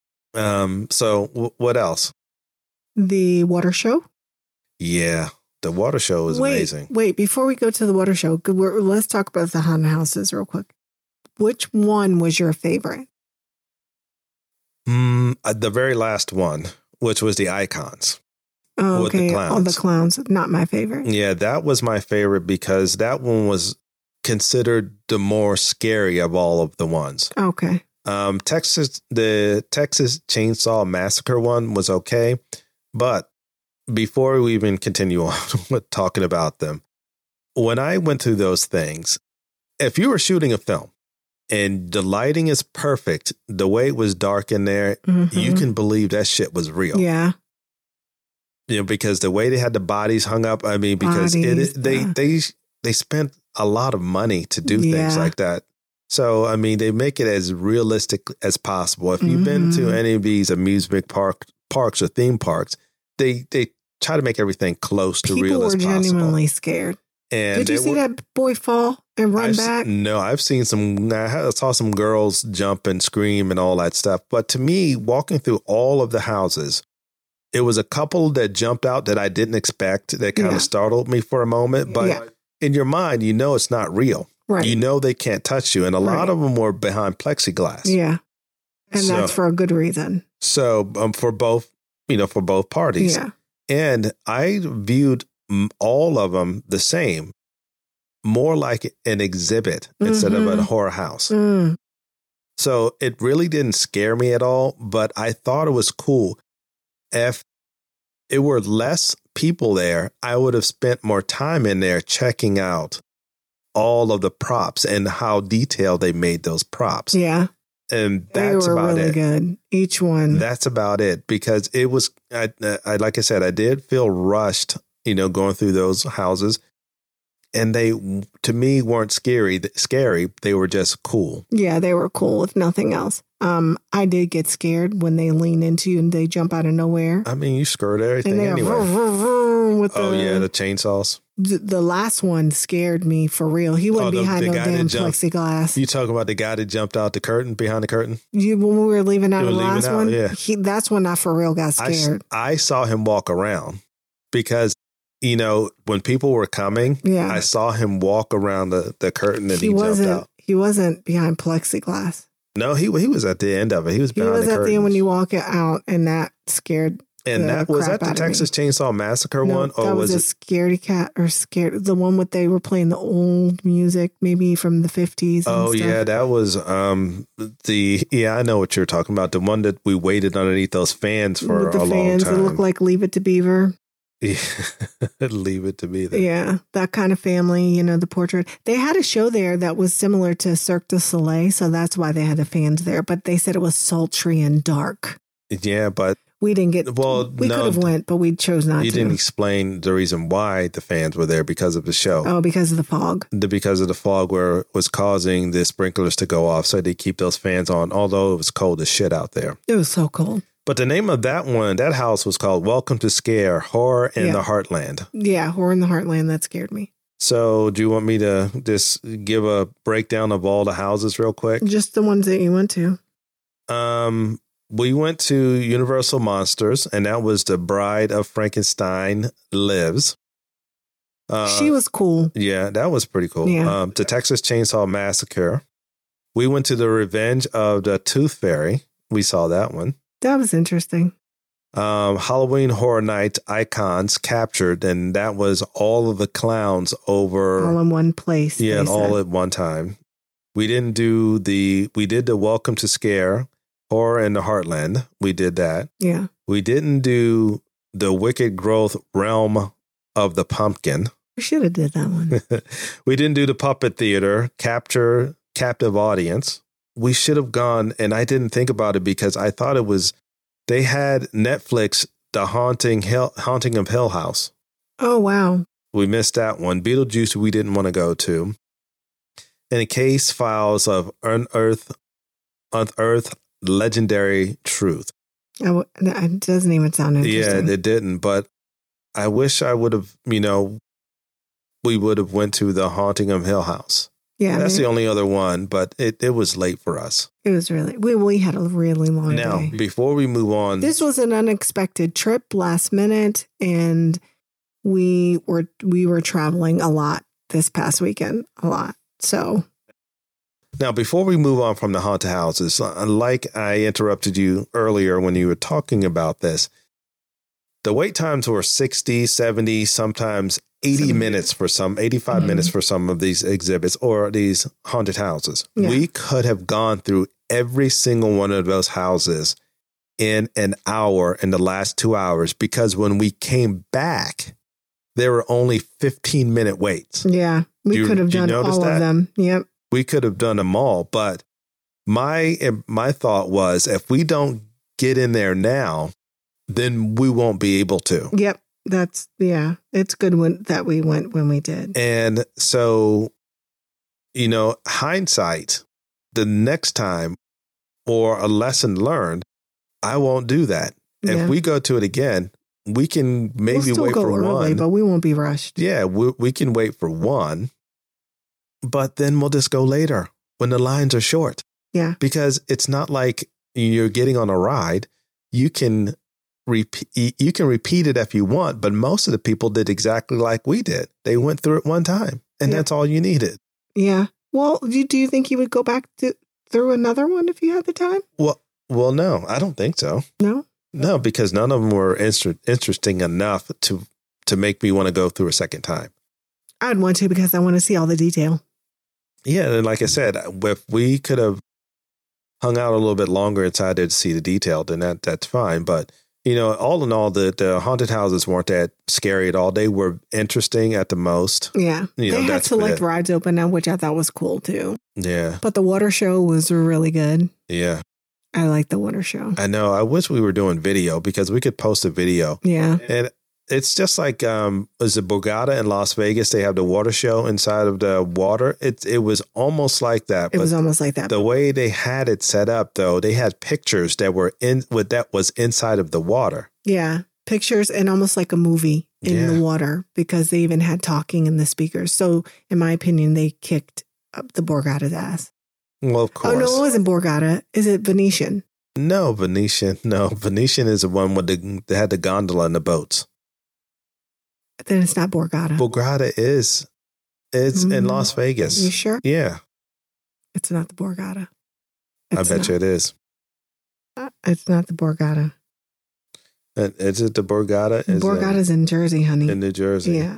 So what else? The water show? Yeah, the water show is amazing. Wait, before we go to the water show, let's talk about the haunted houses real quick. Which one was your favorite? The very last one, which was the Icons. Oh, okay. The clowns. Not my favorite. Yeah, that was my favorite because that one was considered the more scary of all of the ones. Okay. The Texas Chainsaw Massacre one was okay. But before we even continue on with talking about them, when I went through those things, if you were shooting a film and the lighting is perfect, the way it was dark in there, you can believe that shit was real. Yeah. Because the way they had the bodies hung up, I mean, because they spent a lot of money to do things like that. So, I mean, they make it as realistic as possible. If you've been to any of these amusement parks or theme parks, they try to make everything close to real as possible. People were genuinely scared. And did you see that boy fall and run back? No, I've seen I saw some girls jump and scream and all that stuff. But to me, walking through all of the houses, it was a couple that jumped out that I didn't expect, that kind of startled me for a moment. But in your mind, it's not real. Right. They can't touch you. And a lot of them were behind plexiglass. Yeah. And that's for a good reason. So for both parties. Yeah. And I viewed all of them the same. more like an exhibit instead of a horror house. Mm. So it really didn't scare me at all, but I thought it was cool. If it were less people there, I would have spent more time in there checking out all of the props and how detailed they made those props. Yeah. And They that's were about really it. good. Each one. That's about it, because it was, I like I said, I did feel rushed, going through those houses, and they, to me, weren't scary. They were just cool. Yeah, they were cool, if nothing else. I did get scared when they lean into you and they jump out of nowhere. I mean, you skirt everything And they anyway. with The chainsaws. The last one scared me for real. He wasn't behind no guy damn that jumped- plexiglass. You talking about the guy that jumped out the curtain, behind the curtain? When we were leaving out You of were the last leaving out, one, yeah. that's when I for real got scared. I saw him walk around because, when people were coming, Yeah. I saw him walk around the curtain and he jumped out. He wasn't behind plexiglass. No, he was at the end of it. He was He behind was the at curtain. the end when you walk it out, and that scared. And the that was crap that the out of me. Texas Chainsaw Massacre No, one, or that was a it? scaredy cat or scared the one with they were playing the old music, maybe from the 50s. And Oh stuff. yeah, that was I know what you're talking about. The one that we waited underneath those fans for with the a long fans. time. It looked like Leave It to Beaver. Leave it to be there. Yeah, that kind of family, the portrait. They had a show there that was similar to Cirque du Soleil, so that's why they had the fans there. But they said it was sultry and dark. Yeah, but We didn't get. Well, we no, could have went, but we chose not you to. didn't explain the reason why the fans were there because of the show. Oh, because of the fog. Because of the fog where was causing the sprinklers to go off, so they keep those fans on, although it was cold as shit out there. It was so cold. But the name of that house was called Welcome to Scare, Horror in the Heartland. Yeah, Horror in the Heartland. That scared me. So do you want me to just give a breakdown of all the houses real quick? Just the ones that you went to. We went to Universal Monsters, and that was The Bride of Frankenstein Lives. She was cool. Yeah, that was pretty cool. Yeah. The Texas Chainsaw Massacre. We went to The Revenge of the Tooth Fairy. We saw that one. That was interesting. Halloween Horror Night Icons Captured, and that was all of the clowns over All in one place. yeah, they all said. at one time. We did the Welcome to Scare, Horror in the Heartland. We did that. Yeah. We didn't do the Wicked Growth Realm of the Pumpkin. We should have did that one. We didn't do the Puppet Theater, Captive Audience. We should have gone, and I didn't think about it because I thought it was, they had Netflix, The Haunting of Hill House. Oh, wow. We missed that one. Beetlejuice, we didn't want to go to. And Case Files of Unearthed Legendary Truth. It doesn't even sound interesting. Yeah, it didn't, but I wish I would have, we would have went to The Haunting of Hill House. Yeah, That's the only other one, but it was late for us. It was really, we had a really long Now, day. before we move on. This was an unexpected trip, last minute, and we were traveling a lot this past weekend, a lot. So. Now, before we move on from the haunted houses, like I interrupted you earlier when you were talking about this, the wait times were 60, 70, sometimes 80 minutes for some, 85 minutes for some of these exhibits or these haunted houses. Yeah. We could have gone through every single one of those houses in an hour in the last 2 hours, because when we came back, there were only 15-minute waits. Yeah, we could have done all of them. Yep. We could have done them all, but my thought was, if we don't get in there now, then we won't be able to. Yep. It's good that we went when we did. And so, hindsight, the next time, or a lesson learned, I won't do that. Yeah. If we go to it again, we can maybe we'll wait go for early, one. but we won't be rushed. Yeah, we can wait for one, but then we'll just go later when the lines are short. Yeah. Because it's not like you're getting on a ride. You can repeat it if you want, but most of the people did exactly like we did. They went through it one time, and that's all you needed. Yeah. Well, do you think you would go back through another one if you had the time? Well, no, I don't think so. No, because none of them were interesting enough to make me want to go through a second time. I'd want to because I want to see all the detail. Yeah, and like I said, if we could have hung out a little bit longer inside there to see the detail, then that's fine. But, you know, all in all, the haunted houses weren't that scary at all. They were interesting at the most. Yeah. You know, they had that's select it. rides open now, which I thought was cool too. Yeah. But the water show was really good. Yeah. I like the water show. I know. I wish we were doing video because we could post a video. Yeah. And it's just like, was it Borgata in Las Vegas? They have the water show inside of the water. It was almost like that. It was almost like that. The way they had it set up, though, they had pictures that were that was inside of the water. Yeah. Pictures and almost like a movie in the water because they even had talking in the speakers. So in my opinion, they kicked up the Borgata's ass. Well, of course. Oh, no, it wasn't Borgata. Is it Venetian? No, Venetian. No, Venetian is the one with they had the gondola and the boats. Then it's not Borgata. Borgata is. It's in Las Vegas. You sure? Yeah. It's not the Borgata. I bet you it is. It's not the Borgata. Is it the Borgata? Borgata's in Jersey, honey. In New Jersey. Yeah.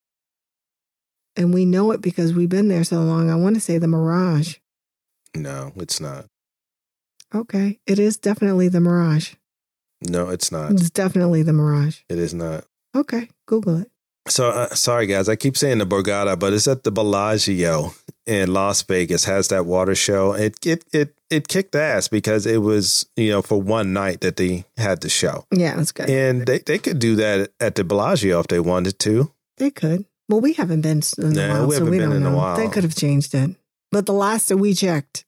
And we know it because we've been there so long. I want to say the Mirage. No, it's not. Okay. It is definitely the Mirage. No, it's not. It's definitely the Mirage. It is not. Okay. Google it. So, sorry, guys. I keep saying the Borgata, but it's at the Bellagio in Las Vegas, has that water show. It kicked ass because it was, you know, for one night that they had the show. Yeah, it was good. And they could do that at the Bellagio if they wanted to. They could. Well, we haven't been in a while, we haven't been in a while. They could have changed it. But the last that we checked,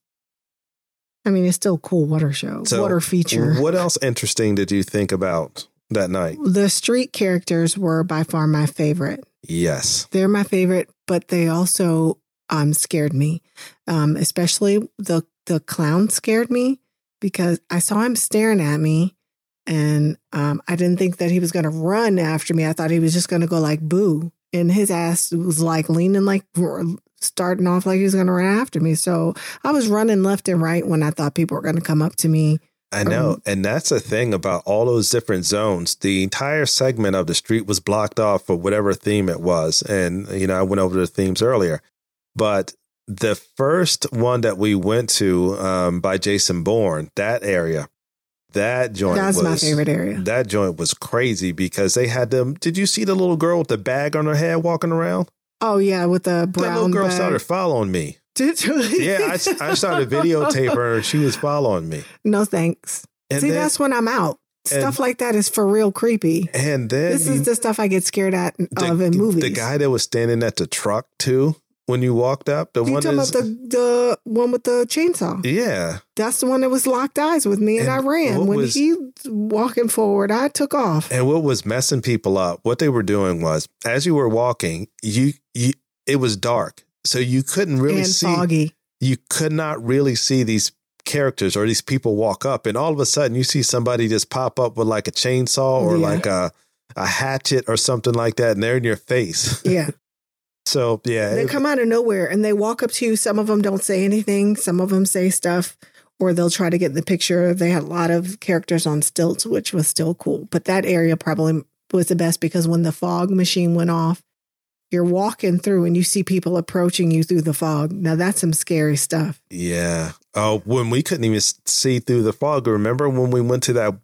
I mean, it's still a cool water show, So water feature. What else interesting did you think about that night? The street characters were by far my favorite. Yes. They're my favorite, but they also scared me. Especially the clown scared me because I saw him staring at me and I didn't think that he was going to run after me. I thought he was just going to go like boo. And his ass was like leaning, like starting off like he was going to run after me. So I was running left and right when I thought people were going to come up to me. I know. And that's the thing about all those different zones. The entire segment of the street was blocked off for whatever theme it was. And, you know, I went over the themes earlier. But the first one that we went to by Jason Bourne, that area, that joint was my favorite area. That joint was crazy because they had them. Did you see the little girl with the bag on her head walking around? Oh, yeah, with the brown That little girl bag. started following me. Did you? Yeah, I started videotaping her and she was following me. No, thanks. And See, then, that's when I'm out. Stuff like that is for real creepy. And then This is the stuff I get scared of in movies. The guy that was standing at the truck too, when you walked up, the You one talking is about the one with the chainsaw? yeah. That's the one that was locked eyes with me, and I ran. When he walking forward, I took off. And what was messing people up? What they were doing was, as you were walking, it was dark, so you couldn't really see. Foggy. You could not really see these characters or these people walk up, and all of a sudden you see somebody just pop up with like a chainsaw or like a hatchet or something like that, and they're in your face. Yeah. So yeah, They come out of nowhere and they walk up to you. Some of them don't say anything. Some of them say stuff, or they'll try to get in the picture. They had a lot of characters on stilts, which was still cool. But that area probably was the best because when the fog machine went off, you're walking through and you see people approaching you through the fog. Now that's some scary stuff. Yeah. Oh, when we couldn't even see through the fog. Remember when we went to that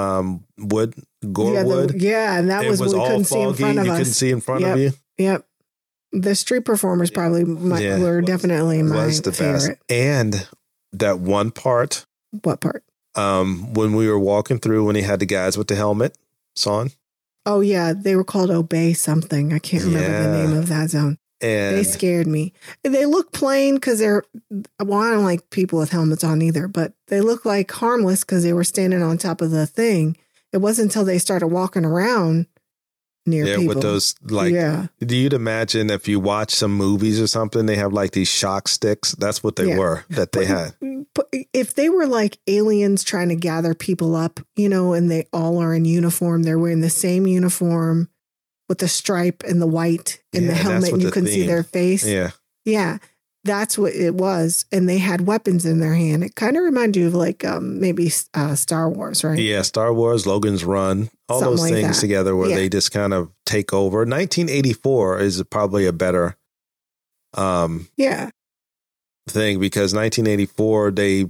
wood, Gorewood? Yeah, and that was when we couldn't see in front of us. You couldn't see in front of you? Yep. The street performers probably were definitely my favorite. Best. And that one part. What part? When we were walking through, when he had the guys with the helmet on. Oh, yeah. They were called Obey something. I can't remember the name of that zone. And they scared me. They look plain because I don't like people with helmets on either, but they look like harmless because they were standing on top of the thing. It wasn't until they started walking around near people. With those, do you imagine if you watch some movies or something, they have like these shock sticks? That's what they were that they had. But if they were like aliens trying to gather people up, and they all are in uniform, they're wearing the same uniform with the stripe and the white and the helmet, and you couldn't see their face. Yeah. Yeah. That's what it was. And they had weapons in their hand. It kind of reminded you of like maybe Star Wars, right? Yeah, Star Wars, Logan's Run, all something those things together where they just kind of take over. 1984 is probably a better Yeah. thing, because 1984 they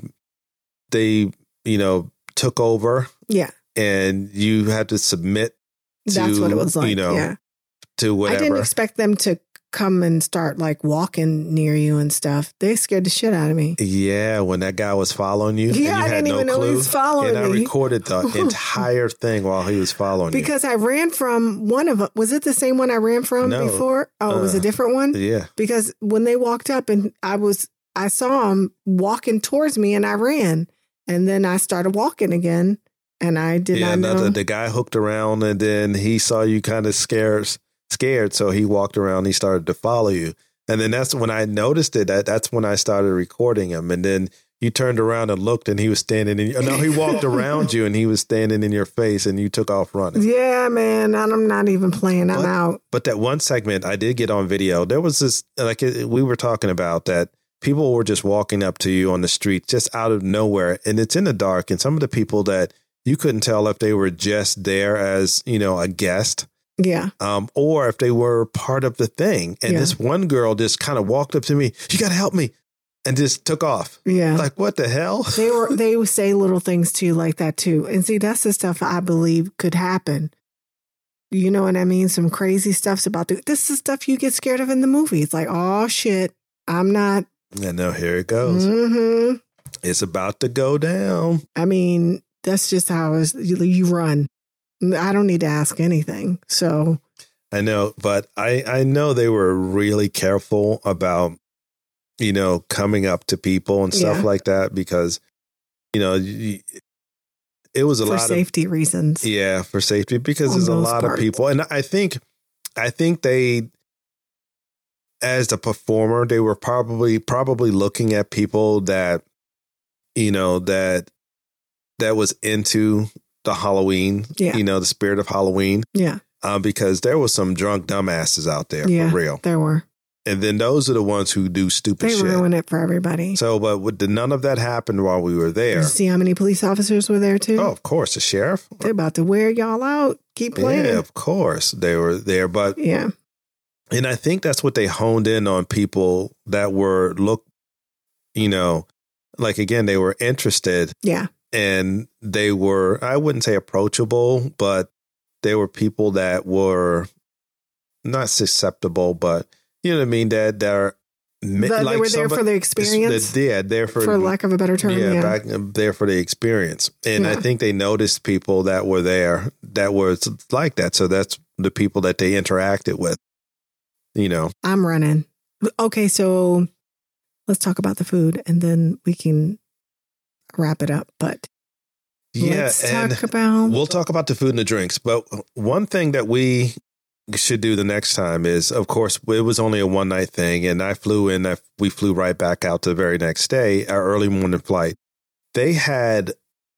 took over. Yeah. And you had to submit to, That's what it was like. Yeah. to whatever. I didn't expect them to come and start like walking near you and stuff. They scared the shit out of me. Yeah, when that guy was following you. Yeah, and you I had didn't even know he was following and me. I recorded the entire thing while he was following you. Because I ran from one of them. Was it the same one I ran from before? Oh, it was a different one? Yeah. Because when they walked up and I saw him walking towards me and I ran. And then I started walking again. And I did not know. The guy hooked around, and then he saw you kind of scared. So he walked around and he started to follow you. And then that's when I noticed it. That's when I started recording him. And then you turned around and looked, and he was standing he walked around you and he was standing in your face, and you took off running. Yeah, man. I'm not even playing. I'm out. But that one segment I did get on video. There was this, we were talking about that. People were just walking up to you on the street just out of nowhere. And it's in the dark. And some of the people that you couldn't tell if they were just there as, a guest. Yeah. Or if they were part of the thing. And this one girl just kind of walked up to me, "You got to help me," and just took off. Yeah. Like, what the hell? They would say little things to you like that too. And see, that's the stuff I believe could happen. You know what I mean? Some crazy stuff's about to, this is stuff you get scared of in the movies. Like, oh shit, I'm not. And now here it goes. Mm-hmm. It's about to go down. I mean, that's just how you run. I don't need to ask anything. So I know, but I know they were really careful about, coming up to people and stuff like that, because, it was a lot of safety reasons. Yeah, for safety, because there's a lot of people. And I think they, as the performer, they were probably looking at people that, that was into the Halloween, the spirit of Halloween. Yeah. Because there was some drunk dumbasses out there, for real. There were. And then those are the ones who do stupid shit. They ruin it for everybody. So, but none of that happened while we were there. You see how many police officers were there too? Oh, of course. The sheriff. They're about to wear y'all out. Keep playing. Yeah, of course. They were there. But yeah. And I think that's what they honed in on, people that were, again, they were interested. Yeah. And they were, I wouldn't say approachable, but they were people that were not susceptible, but you know what I mean? That they were there for the experience. There for lack of a better term. Yeah, there for the experience. And I think they noticed people that were there that were like that. So that's the people that they interacted with. I'm running. Okay, so let's talk about the food, and then we can wrap it up. But we'll talk about the food and the drinks. But one thing that we should do the next time is, of course, it was only a one night thing, and I flew in. We flew right back out the very next day, our early morning flight. They had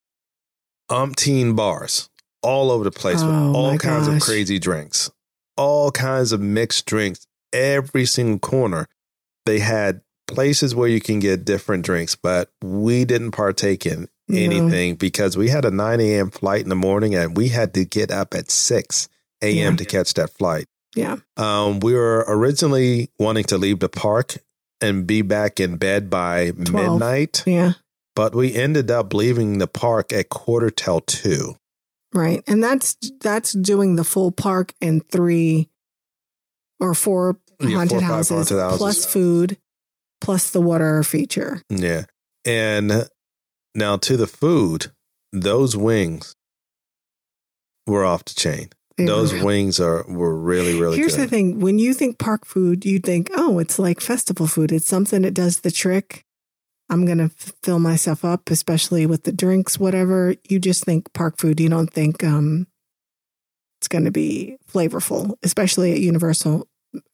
umpteen bars all over the place with all kinds of crazy drinks, all kinds of mixed drinks, every single corner. They had places where you can get different drinks, but we didn't partake in anything because we had a 9 a.m. flight in the morning, and we had to get up at 6 a.m. to catch that flight. Yeah. We were originally wanting to leave the park and be back in bed by 12. Midnight. Yeah. But we ended up leaving the park at 2:45. Right. And that's doing the full park and 3 or 4 haunted houses plus food plus the water feature. Yeah. And now to the food, those wings were off the chain. Those wings were really, really Here's good. the thing. When you think park food, you think, oh, it's like festival food. It's something that does the trick. I'm going to fill myself up, especially with the drinks, whatever. You just think park food. You don't think it's going to be flavorful, especially at Universal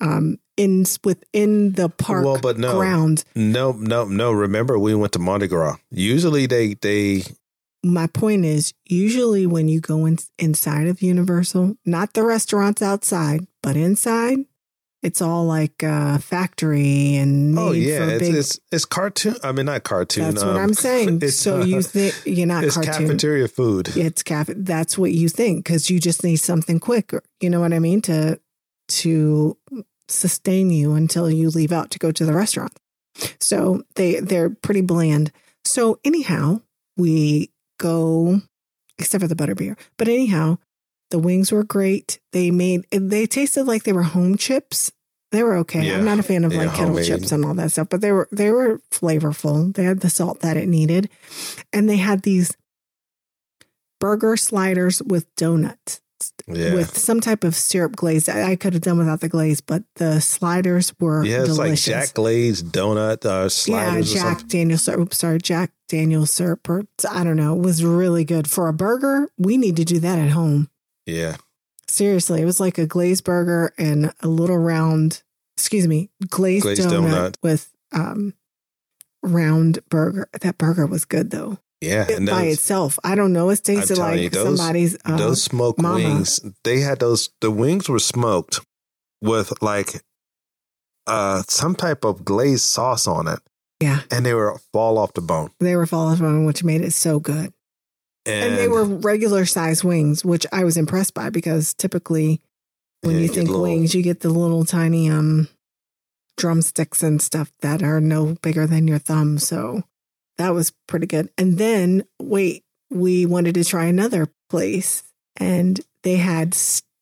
within the park grounds. No. Remember, we went to Mardi Gras. Usually they My point is, usually when you go inside of Universal, not the restaurants outside, but inside, It's all like factory and made for big. It's cartoon. I mean, not cartoon. That's what I'm saying. So you think you're not it's cartoon. Cafeteria food. It's That's what you think because you just need something quick. You know what I mean? To sustain you until you leave out to go to the restaurant. So they're pretty bland. So anyhow, we go, except for the butterbeer. But anyhow, the wings were great. They tasted like they were home chips. They were okay. Yeah. I'm not a fan of like kettle chips and all that stuff, but they were flavorful. They had the salt that it needed. And they had these burger sliders with donuts. With some type of syrup glaze. I could have done without the glaze, but the sliders were delicious. It's like Jack Glaze donut sliders. Yeah, Jack Daniel's syrup. Or, I don't know. It was really good. For a burger, we need to do that at home. Yeah. Seriously, it was like a glazed burger and a little glazed donut with round burger. That burger was good though. Yeah, and by itself, I don't know. It tasted like somebody's those smoked wings. They had those. The wings were smoked with like some type of glazed sauce on it. Yeah, and they were fall off the bone. They were fall off the bone, which made it so good. And they were regular size wings, which I was impressed by because typically when you think wings, you get the little tiny drumsticks and stuff that are no bigger than your thumb. So. That was pretty good. And then, we wanted to try another place and they had,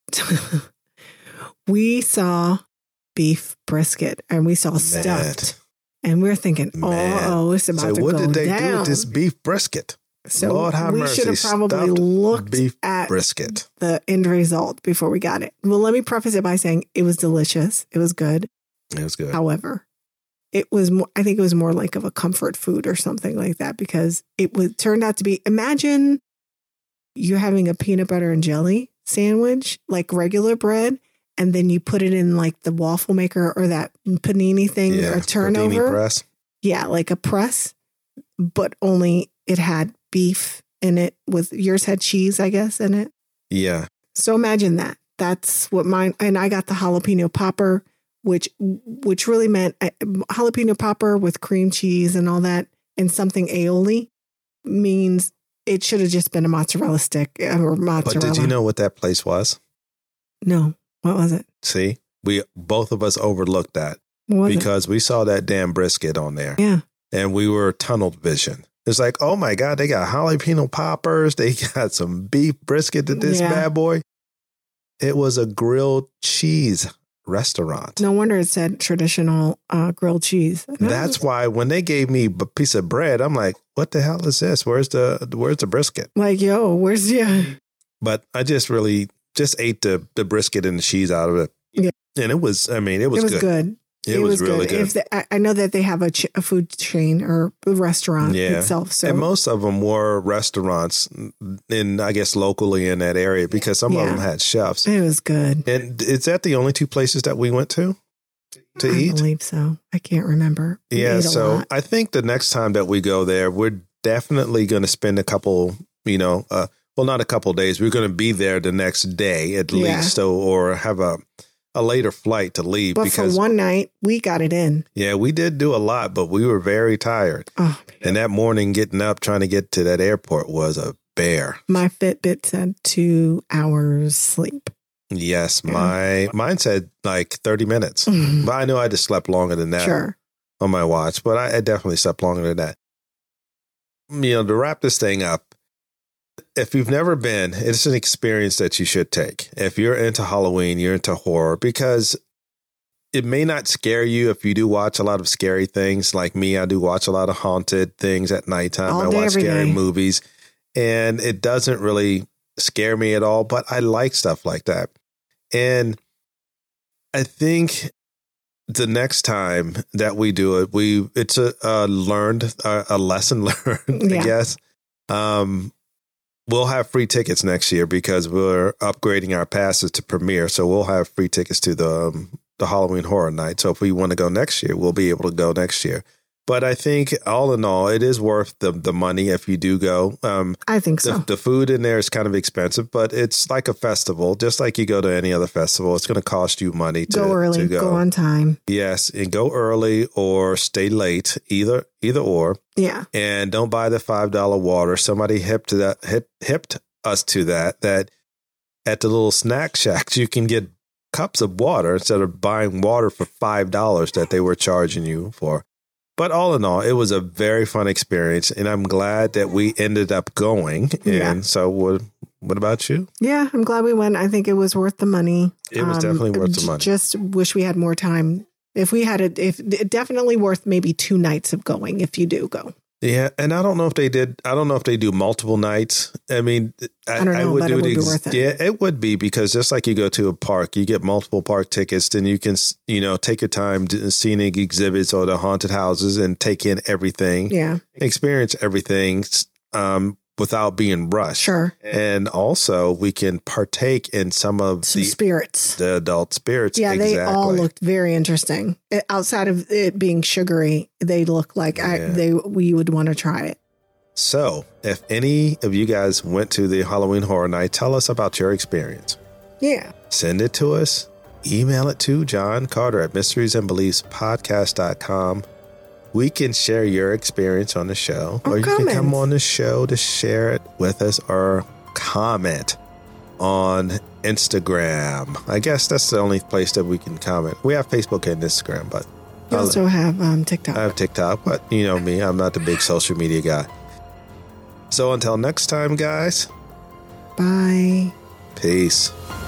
we saw beef brisket and we saw stuffed. And we're thinking, it's about to go down. So what did they do with this beef brisket? So Lord have mercy. We should have probably looked at brisket. The end result before we got it. Well, let me preface it by saying it was delicious. It was good. It was good. However, it was more, I think it was more like of a comfort food or something like that because turned out to be, imagine you're having a peanut butter and jelly sandwich, like regular bread, and then you put it in like the waffle maker or that panini thing or turnover. Panini press. Yeah, like a press, but only it had beef in it yours had cheese, I guess, in it. Yeah. So imagine that. That's what mine, and I got the jalapeno popper. Which really meant jalapeno popper with cream cheese and all that and something aioli means it should have just been a mozzarella stick or mozzarella. But did you know what that place was? No. What was it? See, both of us overlooked that because we saw that damn brisket on there. Yeah. And we were tunnel vision. It's like, oh my God, they got jalapeno poppers. They got some beef brisket to this bad boy. It was a grilled cheese restaurant. No wonder it said traditional grilled cheese. That's why when they gave me a piece of bread, I'm like, what the hell is this? Where's the brisket? Like, where's But I just ate the brisket and the cheese out of it. Yeah. And it was good. It was really good. I know that they have a food chain or a restaurant itself. So. And most of them were restaurants I guess, locally in that area because some of them had chefs. It was good. And is that the only two places that we went to eat? I believe so. I can't remember. Yeah. So I think the next time that we go there, we're definitely going to spend a couple, not a couple days. We're going to be there the next day at least or have a later flight to leave. But because for one night, we got it in. Yeah, we did do a lot, but we were very tired. Oh, and that morning getting up, trying to get to that airport was a bear. My Fitbit said 2 hours sleep. Yes, mine said like 30 minutes. Mm-hmm. But I knew I just slept longer than that on my watch. But I definitely slept longer than that. To wrap this thing up, if you've never been, it's an experience that you should take. If you're into Halloween, you're into horror, because it may not scare you if you do watch a lot of scary things. Like me, I do watch a lot of haunted things at nighttime. I watch scary movies, and it doesn't really scare me at all, but I like stuff like that. And I think the next time that we do it, it's a lesson learned, I guess. We'll have free tickets next year because we're upgrading our passes to Premiere. So we'll have free tickets to the Halloween Horror Night. So if we want to go next year, we'll be able to go next year. But I think all in all, it is worth the money if you do go. I think so. The food in there is kind of expensive, but it's like a festival. Just like you go to any other festival, it's going to cost you money to go early, go on time. Yes, and go early or stay late, either or. Yeah. And don't buy the $5 water. Somebody hipped us to that at the little snack shacks, you can get cups of water instead of buying water for $5 that they were charging you for. But all in all, it was a very fun experience, and I'm glad that we ended up going. Yeah. And so what about you? Yeah, I'm glad we went. I think it was worth the money. It was definitely worth the money. Just wish we had more time. If we had definitely worth maybe 2 nights of going if you do go. Yeah, and I don't know if they did. I don't know if they do multiple nights. I mean, I don't know, but it would be worth it. Yeah, it would be, because just like you go to a park, you get multiple park tickets, then you can, take your time to scenic exhibits or the haunted houses and take in everything. Yeah, experience everything without being rushed. Sure. And also we can partake in some of the spirits, the adult spirits. Yeah, exactly. They all looked very interesting. Outside of it being sugary, they look like we would want to try it. So if any of you guys went to the Halloween Horror Night, tell us about your experience. Yeah. Send it to us. Email it to John Carter at mysteriesandbeliefspodcast.com. We can share your experience on the show, or you can come on the show to share it with us, or comment on Instagram. I guess that's the only place that we can comment. We have Facebook and Instagram, but you also have TikTok. I have TikTok, but you know me, I'm not the big social media guy. So until next time, guys. Bye. Peace.